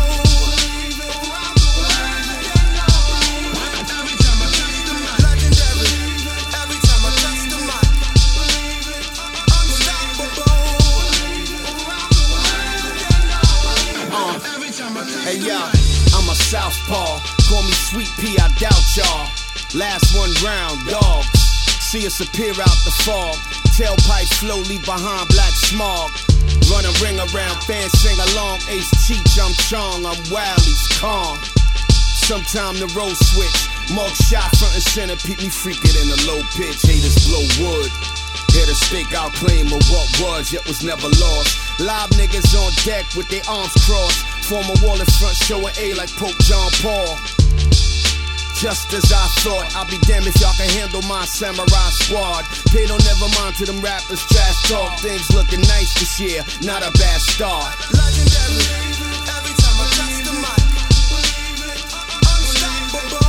Hey yo, I'm a southpaw. Call me Sweet Pea, I doubt y'all. Last one round, dogs. See us appear out the fog. Tailpipe slowly behind black smog. Run a ring around, fans sing along. Ace Cheech, I'm Chong, I'm Wally's calm. Sometime the road switch. Mug shot front and center, peep me freaking in a low pitch. Haters blow wood. Hit a stakeout claim of what was, yet was never lost. Live niggas on deck with their arms crossed. Form a wall in front, show an A like Pope John Paul. Just as I thought, I'll be damned if y'all can handle my samurai squad. Pay no never mind to them rappers, trash talk. Things looking nice this year, not a bad start. Legendary, every time I touch the mic, unstoppable.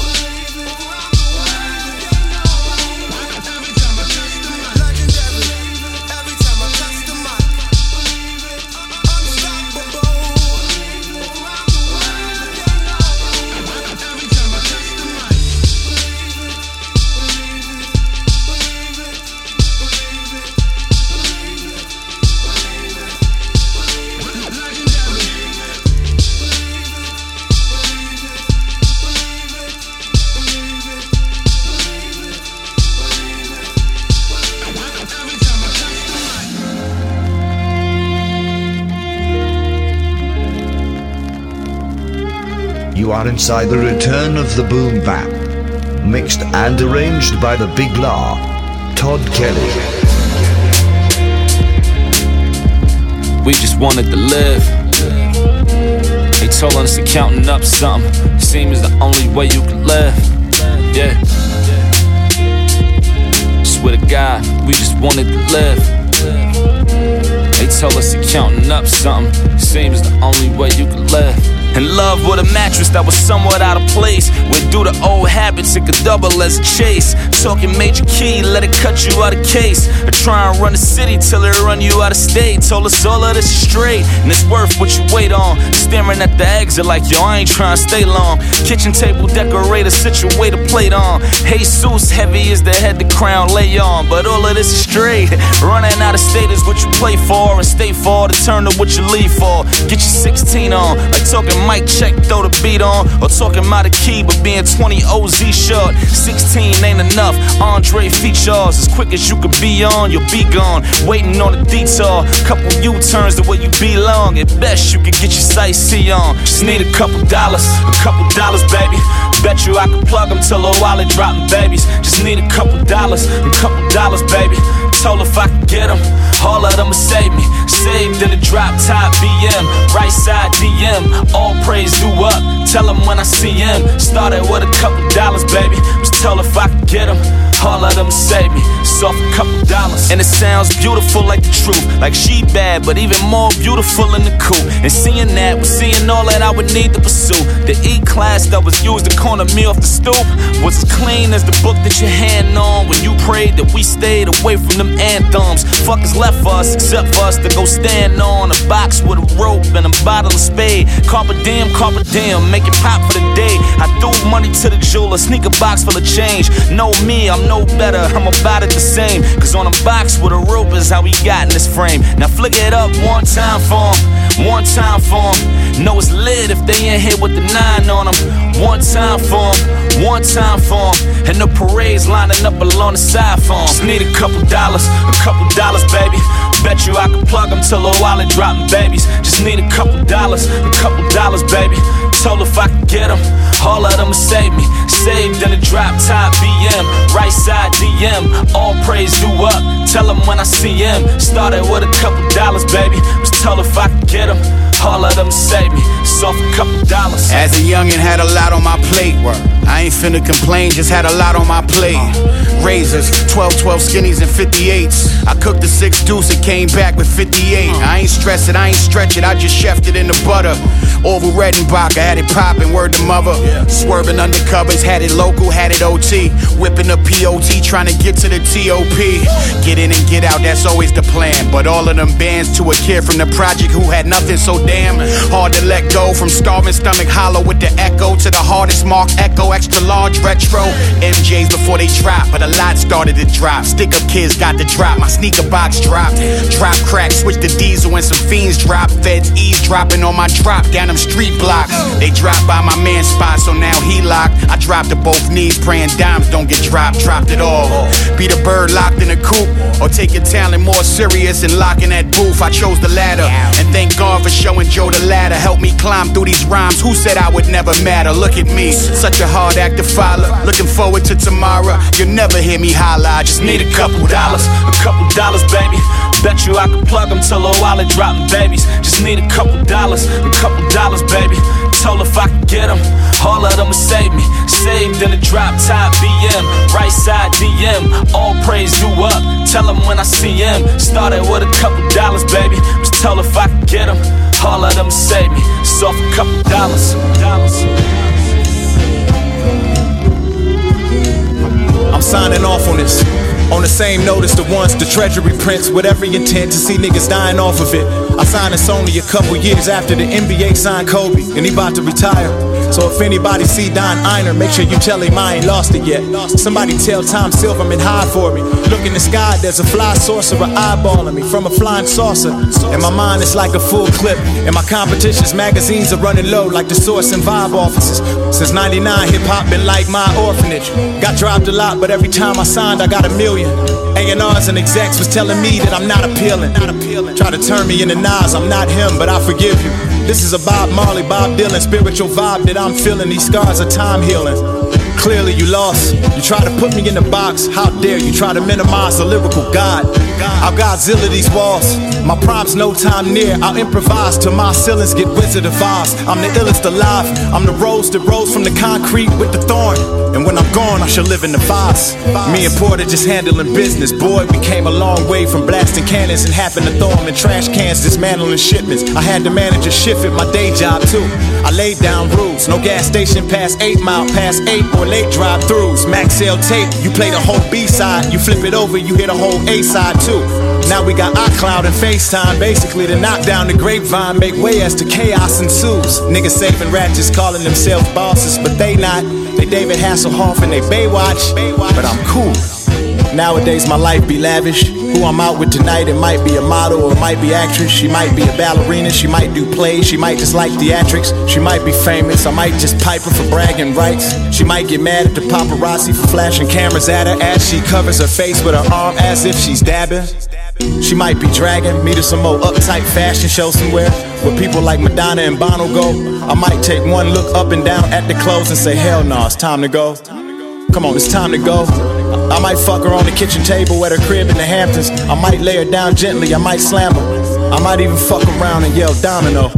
You are inside the return of the Boom Bap, mixed and arranged by the Big Law, Todd Kelly. We just wanted to live. They told us to counting up something. Seems the only way you can live. Yeah. Swear to God, we just wanted to live. They told us to counting up something. Seems the only way you can live. In love with a mattress that was somewhat out of place, where due to old habits it could double as a chase. Talking major key, let it cut you out of case. Or try and run the city till it run you out of state. Told us all of this is straight, and it's worth what you wait on. Staring at the exit like, yo, I ain't trying to stay long. Kitchen table decorator, sit your way to plate on. Jesus, heavy is the head the crown lay on. But all of this is straight. Running out of state is what you play for, and stay for to turn to what you leave for. Get your 16 on, like talking mic check, throw the beat on. Or talking out of key, but being 20 OZ short. 16 ain't enough, Andre features. As quick as you could be on, you'll be gone. Waiting on a detour, couple U-turns the way you belong. At best, you could get your sight see on. Just need a couple dollars, baby. Bet you I could plug them till a wallet dropping babies. Just need a couple dollars, baby. Told if I could get them, all of them would save me. Saved in the drop top BM, right side DM. All praise due up, tell him when I see him. Started with a couple dollars, baby. Was told if I could get them, all of them save me. It's off a couple dollars. And it sounds beautiful like the truth. Like she bad, but even more beautiful in the coupe. And seeing that was seeing all that I would need to pursue. The E-class that was used to corner me off the stoop was as clean as the book that you hand on. When you prayed that we stayed away from them anthems. Fuckers left for us except for us to go stand on a box with a rope and a bottle of spade. Carpe diem, make it pop for the day. I threw money to the jeweler, sneaker box full of change. Know me, I'm no better, I'm about it the same. Cause on a box with a rope is how we got in this frame. Now flick it up one time for 'em, one time for 'em. Know it's lit if they in here with the 9 on them. One time for 'em, one time for 'em. And the parade's lining up along the side for 'em. Just need a couple dollars, baby. Bet you I could plug them till a wallet dropping babies. Just need a couple dollars, baby. Told if I could get them, all of them would save me. Saved in the drop top BM, right side DM. All praise due up, tell him when I see him. Started with a couple dollars, baby. Was told if I could get them, all of them save me. It's it's off a couple dollars. As a youngin', had a lot on my plate. I ain't finna complain, just had a lot on my plate. Razors, 12 skinnies and 58s. I cooked the 6 deuce, it came back with 58. I ain't stress it, I ain't stretch it, I just chefed it in the butter. Orville Redenbach, I had it poppin', word to mother. Swerving undercovers, had it local, had it OT. Whipping a POT, trying to get to the TOP. Get in and get out, that's always the plan. But all of them bands to a kid from the project who had nothing so damn hard to let go. From starving stomach hollow with the echo to the hardest mark echo. Extra large retro MJs before they drop, but a lot started to drop. Stick up kids got the drop, my sneaker box dropped. Drop crack, switch to diesel and some fiends drop. Feds eavesdropping on my drop down them street blocks. They dropped by my man's spot, so now he locked. I dropped to both knees, praying dimes don't get dropped. Dropped it all. Be the bird locked in a coop, or take your talent more serious and lock in that booth. I chose the latter, and thank God for showing Joe the ladder. Help me climb through these rhymes. Who said I would never matter? Look at me, such a hard act to follow. Looking forward to tomorrow. You'll never hear me holler. I just need a couple dollars. A couple dollars, baby. Bet you I could plug them till a wallet dropping babies. Just need a couple dollars. A couple dollars, baby. Told if I could get them, all of them would save me. Saved in the drop top BM, right side DM. All praise due up. Tell him when I see him. Started with a couple dollars, baby. Was told if I could get them, all of them would save me. So for a couple dollars. I'm signing off on this. On the same note as the ones the treasury prints, with every intent to see niggas dying off of it. I signed this only a couple years after the NBA signed Kobe, and he about to retire. So if anybody see Don Einer, make sure you tell him I ain't lost it yet. Somebody tell Tom Silverman hide for me. Look in the sky, there's a fly sorcerer eyeballing me from a flying saucer. And my mind is like a full clip, and my competition's magazines are running low like the Source and Vibe offices. Since 99, hip-hop been like my orphanage. Got dropped a lot, but every time I signed, I got a million. A&Rs and execs was telling me that I'm not appealing. Try to turn me into Nas, I'm not him, but I forgive you. This is a Bob Marley, Bob Dylan spiritual vibe that I'm feeling. These scars are time healing. Clearly you lost. You try to put me in the box. How dare you try to minimize the lyrical God. I'll Godzilla these walls. My prime's no time near. I'll improvise till my ceilings get Wizard of Oz. I'm the illest alive. I'm the rose that rose from the concrete with the thorn. And when I'm gone, I shall live in the vase. Me and Porter just handling business. Boy, we came a long way from blasting cannons and happened to throw them in trash cans, dismantling shipments. I had to manage a shift at my day job too. I laid down rules. No gas station past 8 Mile, past 8 or late drive-throughs. Max L tape, you play the whole B-side. You flip it over, you hit a whole A-side too. Now we got iCloud and FaceTime, basically to knock down the grapevine, make way as the chaos ensues. Niggas saving ratchets, calling themselves bosses, but they not. They David Hasselhoff and they Baywatch, but I'm cool. Nowadays my life be lavish. Who I'm out with tonight, it might be a model or it might be actress. She might be a ballerina, she might do plays, she might just like theatrics. She might be famous, I might just pipe her for bragging rights. She might get mad at the paparazzi for flashing cameras at her as she covers her face with her arm as if she's dabbing. She might be dragging me to some more uptight fashion show somewhere where people like Madonna and Bono go. I might take one look up and down at the clothes and say, hell no, it's time to go. Come on, it's time to go. I might fuck her on the kitchen table at her crib in the Hamptons. I might lay her down gently, I might slam her. I might even fuck around and yell domino.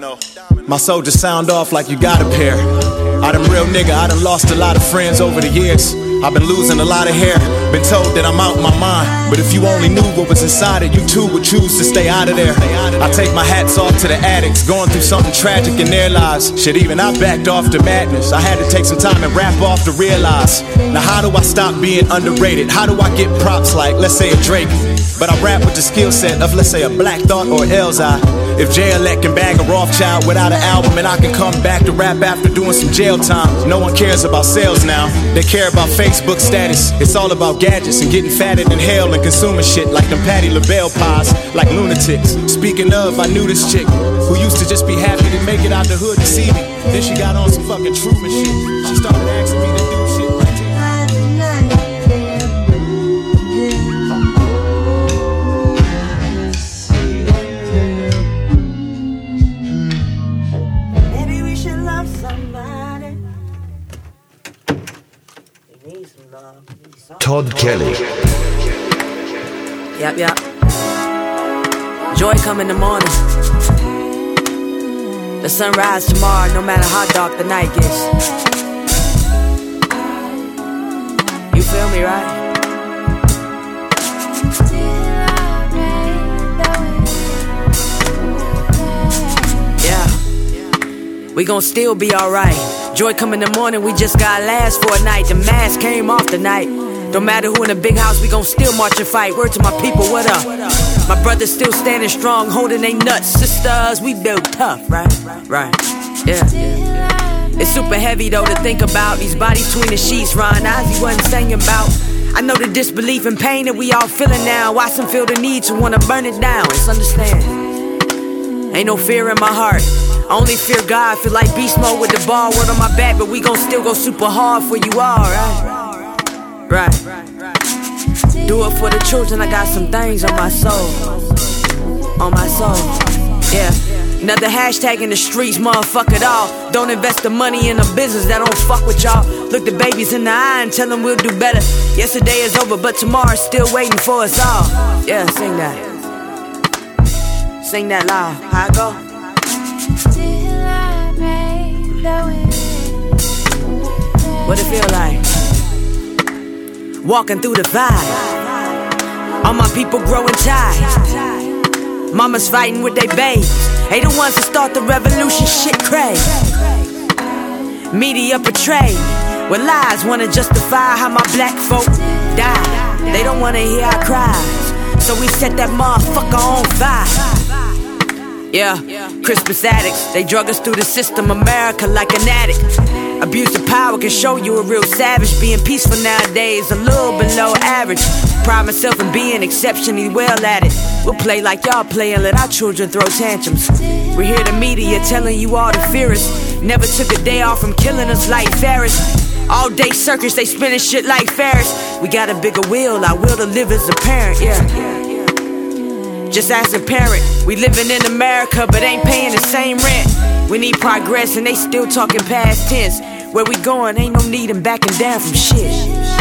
My soldiers sound off like you got a pair. I done real nigga, I done lost a lot of friends over the years. I've been losing a lot of hair, been told that I'm out my mind. But if you only knew what was inside it, you too would choose to stay out of there. I take my hats off to the addicts, going through something tragic in their lives. Shit, even I backed off to madness. I had to take some time and rap off to realize. Now how do I stop being underrated? How do I get props like, let's say, a Drake? But I rap with the skill set of, let's say, a Black Thought or Elzai. If J-Elect can bag a Rothschild without an album, and I can come back to rap after doing some jail time. No one cares about sales now, they care about Facebook status. It's all about gadgets and getting fatted in hell and consuming shit like them Patti LaBelle pies, like lunatics. Speaking of, I knew this chick who used to just be happy to make it out the hood to see me. Then she got on some fucking Truman shit. She started asking me to do shit like Todd Kelly. Yep. Joy come in the morning. The sunrise tomorrow, no matter how dark the night gets. You feel me, right? Yeah. We gon' still be alright. Joy come in the morning, we just got last for a night. The mask came off tonight. Don't matter who in the big house, we gon' still march and fight. Word to my people, what up? My brothers still standing strong, holding they nuts. Sisters, we built tough, right? Right, yeah. It's super heavy though to think about. These bodies between the sheets, Ron Ozzy wasn't singing about. I know the disbelief and pain that we all feeling now. Watch them feel the need to wanna burn it down. It's understand. Ain't no fear in my heart. I only fear God. Feel like beast mode with the ball word on my back, but we gon' still go super hard for you all, right? Right. Do it for the children. I got some things on my soul. On my soul. Yeah. Another hashtag in the streets, motherfuck it all. Don't invest the money in a business that don't fuck with y'all. Look the babies in the eye and tell them we'll do better. Yesterday is over, but tomorrow's still waiting for us all. Yeah, sing that. Sing that loud. How it go? What it feel like? Walking through the vibe. All my people growing tired. Mamas fighting with they babes. They the ones that start the revolution, shit crazy. Media portrayed with lies, wanna justify how my black folk died. They don't wanna hear our cries, so we set that motherfucker on fire. Yeah, Christmas addicts, they drug us through the system, America like an addict. Abuse of power can show you a real savage. Being peaceful nowadays, a little below average. Pride myself in being exceptionally well at it. We'll play like y'all play and let our children throw tantrums. We hear the media telling you all to fear us. Never took a day off from killing us like Ferris. All day circus, they spinning shit like Ferris. We got a bigger will, our will to live as a parent, yeah. Just as a parent, we living in America but ain't paying the same rent. We need progress and they still talking past tense. Where we going, ain't no need in backing down from shit.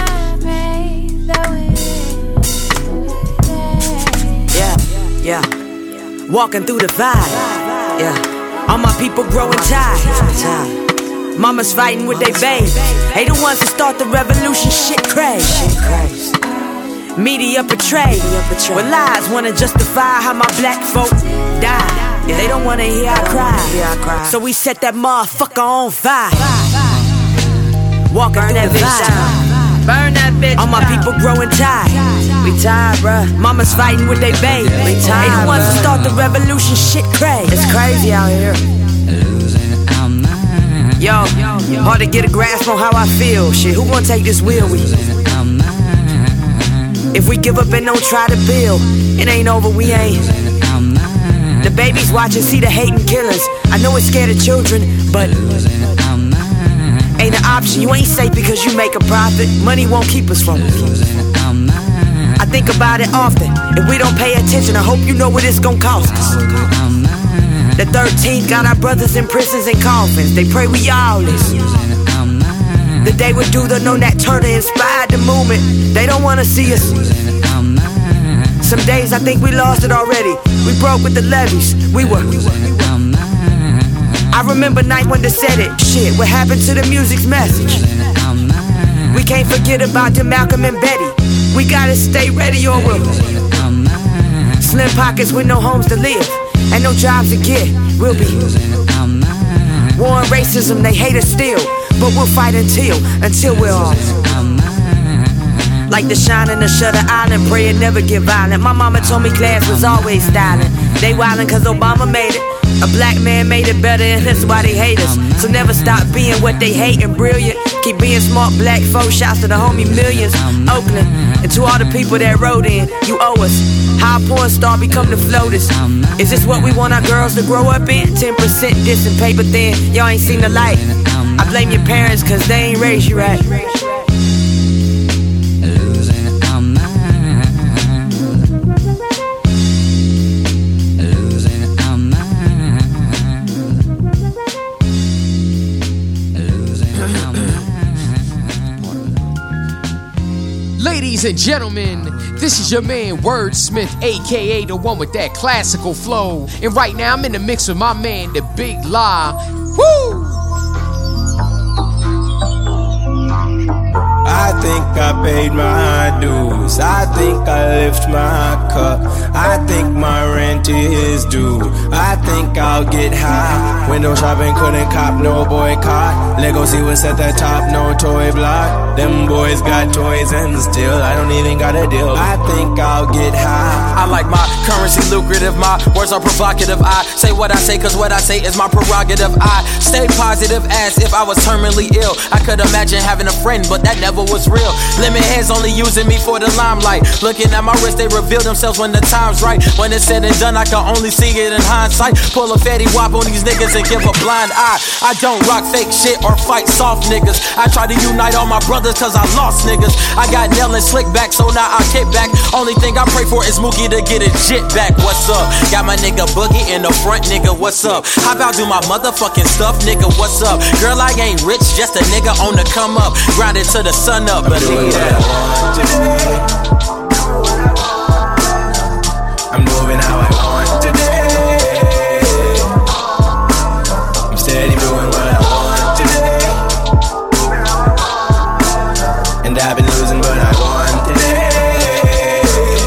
Yeah. Walking through the vibe. Yeah. All my people growing tired. Mamas fighting with they babies. They the ones that start the revolution, shit crazy. Media portrayed with lies, wanna justify how my black folk died. They don't wanna hear I cry, so we set that motherfucker on fire. Walking through that vibe. Burn that bitch. All my people growing tired. We tired, bruh. Mamas fighting with they babies. We tired, they the ones that start the revolution, shit crazy. It's crazy out here. Yo, hard to get a grasp on how I feel. Shit, who gon' take this wheel? If we give up and don't try to build, it ain't over, we ain't. The babies watching, see the hating killers. I know it's scared of children, but ain't an option. You ain't safe because you make a profit. Money won't keep us from it. I think about it often. If we don't pay attention, I hope you know what it's gonna cost us. The 13th got our brothers in prisons and coffins. They pray we all listen. The day would do the Nat Turner inspired the movement. They don't wanna see us. Some days I think we lost it already. We broke with the levees. We were. I remember night when they said it. Shit, what happened to the music's message? We can't forget about the Malcolm and Betty. We gotta stay ready or we'll. Slim pockets with no homes to live and no jobs to get. We'll be. War and racism, they hate us still. But we'll fight until we're all. Like the shine in the Shutter Island, pray it never get violent. My mama told me class was always styling. They wildin' cause Obama made it. A black man made it better and that's why they hate us. So never stop being what they hate and brilliant. Keep being smart black folks, shouts to the homie millions. Oakland, and to all the people that rode in, you owe us. How a porn star become the floaters. Is this what we want our girls to grow up in? 10% dissing paper thin, y'all ain't seen the light. I blame your parents cause they ain't raised you right. Ladies and gentlemen, this is your man Wordsmith, aka the one with that classical flow. And right now I'm in the mix with my man, the Big Lie. Woo! I think I paid my dues. I think I lift my cup. I think my rent is due. I think I'll get high. Window shopping, couldn't cop, no boycott. Lego see what's at the top, no toy block. Them boys got toys and still I don't even got a deal. I think I'll get high. I like my currency lucrative, my words are provocative. I say what I say cause what I say is my prerogative. I stay positive as if I was terminally ill. I could imagine having a friend but that never was real. Lemon heads only using me for the limelight. Looking at my wrist, they reveal themselves when the time's right. When it's said and done, I can only see it in hindsight. Pull a fatty wop on these niggas and give a blind eye. I don't rock fake shit or fight soft niggas. I try to unite all my brothers cause I lost niggas. I got Nell and Slick back, so now I kick back. Only thing I pray for is Mookie to get his shit back. What's up? Got my nigga Boogie in the front, nigga, what's up? How about do my motherfucking stuff, nigga, what's up? Girl, I ain't rich, just a nigga on the come up. Grounded to the sun up. Believe that. I'm moving how I want today. I'm steady doing what I want today. And I've been losing but I won today.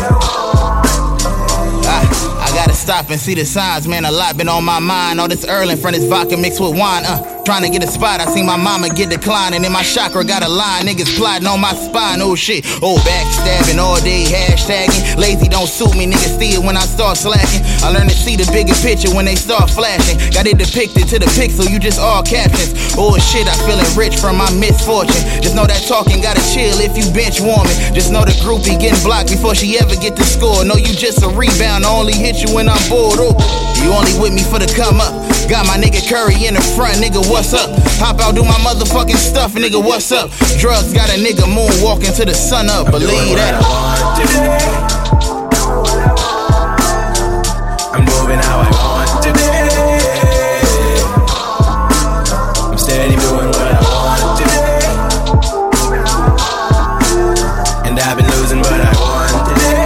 I gotta stop and see the signs, man. A lot been on my mind. All this Earl in front is vodka mixed with wine. Trying to get a spot, I seen my mama get declined. And in my chakra got a line, niggas plotting on my spine. Oh shit, oh backstabbing all day, hashtagging. Lazy don't suit me, niggas see it when I start slacking. I learn to see the bigger picture when they start flashing. Got it depicted to the pixel, you just all captions. Oh shit, I feeling rich from my misfortune. Just know that talking gotta chill if you bench warming. Just know the groupie getting blocked before she ever get to score. Know you just a rebound, I only hit you when I'm bored. Oh, you only with me for the come up. Got my nigga Curry in the front, nigga, what's up? Hop out, do my motherfucking stuff, nigga, what's up? Drugs got a nigga moonwalking to the sun up, believe that. I'm moving how I want today. I'm steady doing what I want today. And I've been losing but I won today.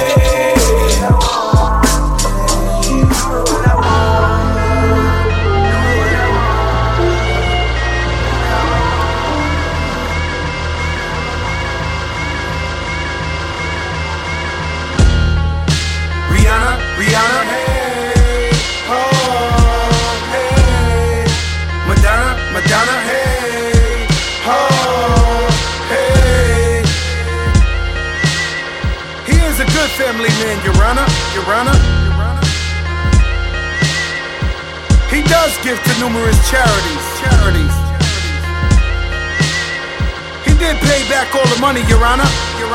Rihanna, hey, oh, hey. Madonna, hey, oh, hey. He is a good family man, Your Honor. He does give to numerous charities. He did pay back all the money, Your Honor.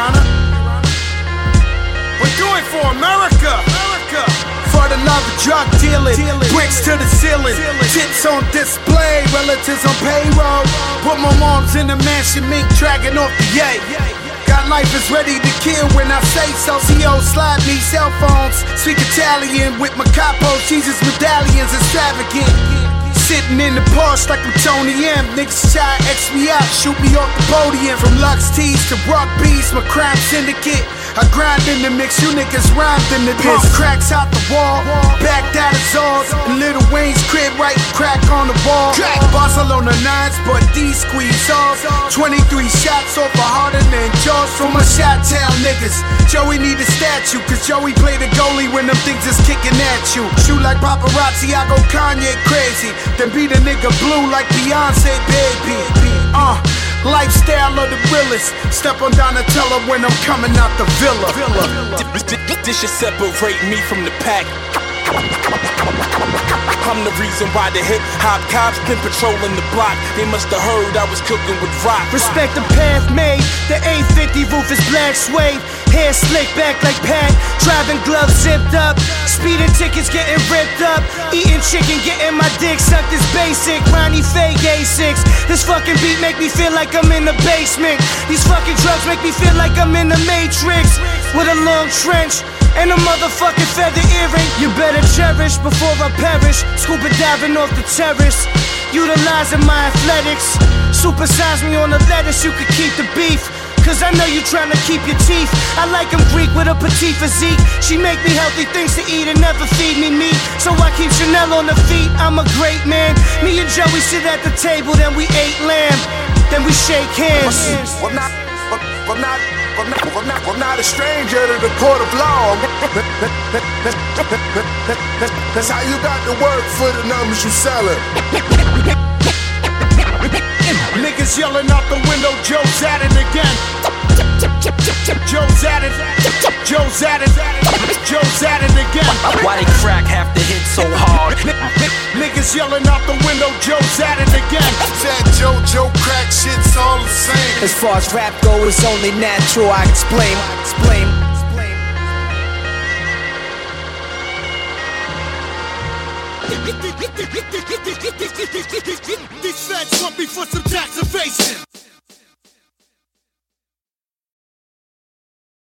But do it for America. For the love of drug dealing, bricks to the ceiling, tits on display, relatives on payroll. Put my moms in the mansion, mink dragging off the yay. Got life is ready to kill when I say so. CO slide me cell phones, speak Italian with my capos, Jesus medallions, extravagant. Sitting in the Porsche like I'm Tony M. Niggas try to X me out, shoot me off the podium. From Lux Tees to Rock Beast, my crime syndicate. I grind in the mix, you niggas rhymed in the pump cracks out the wall, backed out of Zaws. In Lil Wayne's crib, right crack on the wall. Barcelona 9s, but these squeeze off. 23 shots off a harder than Jaws from my Chi-Town niggas. Joey need a statue, cause Joey play the goalie when them things is kicking at you. Shoot like paparazzi, I go Kanye crazy. Then beat a nigga blue like Beyonce, baby. Lifestyle of the realest. Step on Donatella when I'm coming out the villa. This should separate me from the pack. I'm the reason why the hip-hop cops been patrolling the block. They must have heard I was cooking with rock. Respect the path made. The 850 roof is black suede. Hair slicked back like Pat. Driving gloves zipped up. Speeding tickets getting ripped up. Eating chicken, getting my dick sucked is basic. Ronnie Fake A6. This fucking beat make me feel like I'm in the basement. These fucking drugs make me feel like I'm in the Matrix. With a long trench and a motherfucking feather earring. You better cherish before I perish. Scuba diving off the terrace, utilizing my athletics. Supersize me on the lettuce, you could keep the beef. cause I know you tryna keep your teeth. I like them Greek with a petite physique. She make me healthy things to eat and never feed me meat. So I keep Chanel on the feet, I'm a great man. Me and Joey sit at the table, then we ate lamb. Then we shake hands. I'm not a stranger to the court of law. That's how you got to work for the numbers you selling. Niggas yelling out the window, Joe's at it again. Joe's at it. Joe's at it. Joe's at it again. Why they crack have to hit so hard? Niggas yelling out the window, Joe's at it again. Said Joe crack, shit's all the same. As far as rap go, it's only natural. I explain. These feds want me for some tax evasion.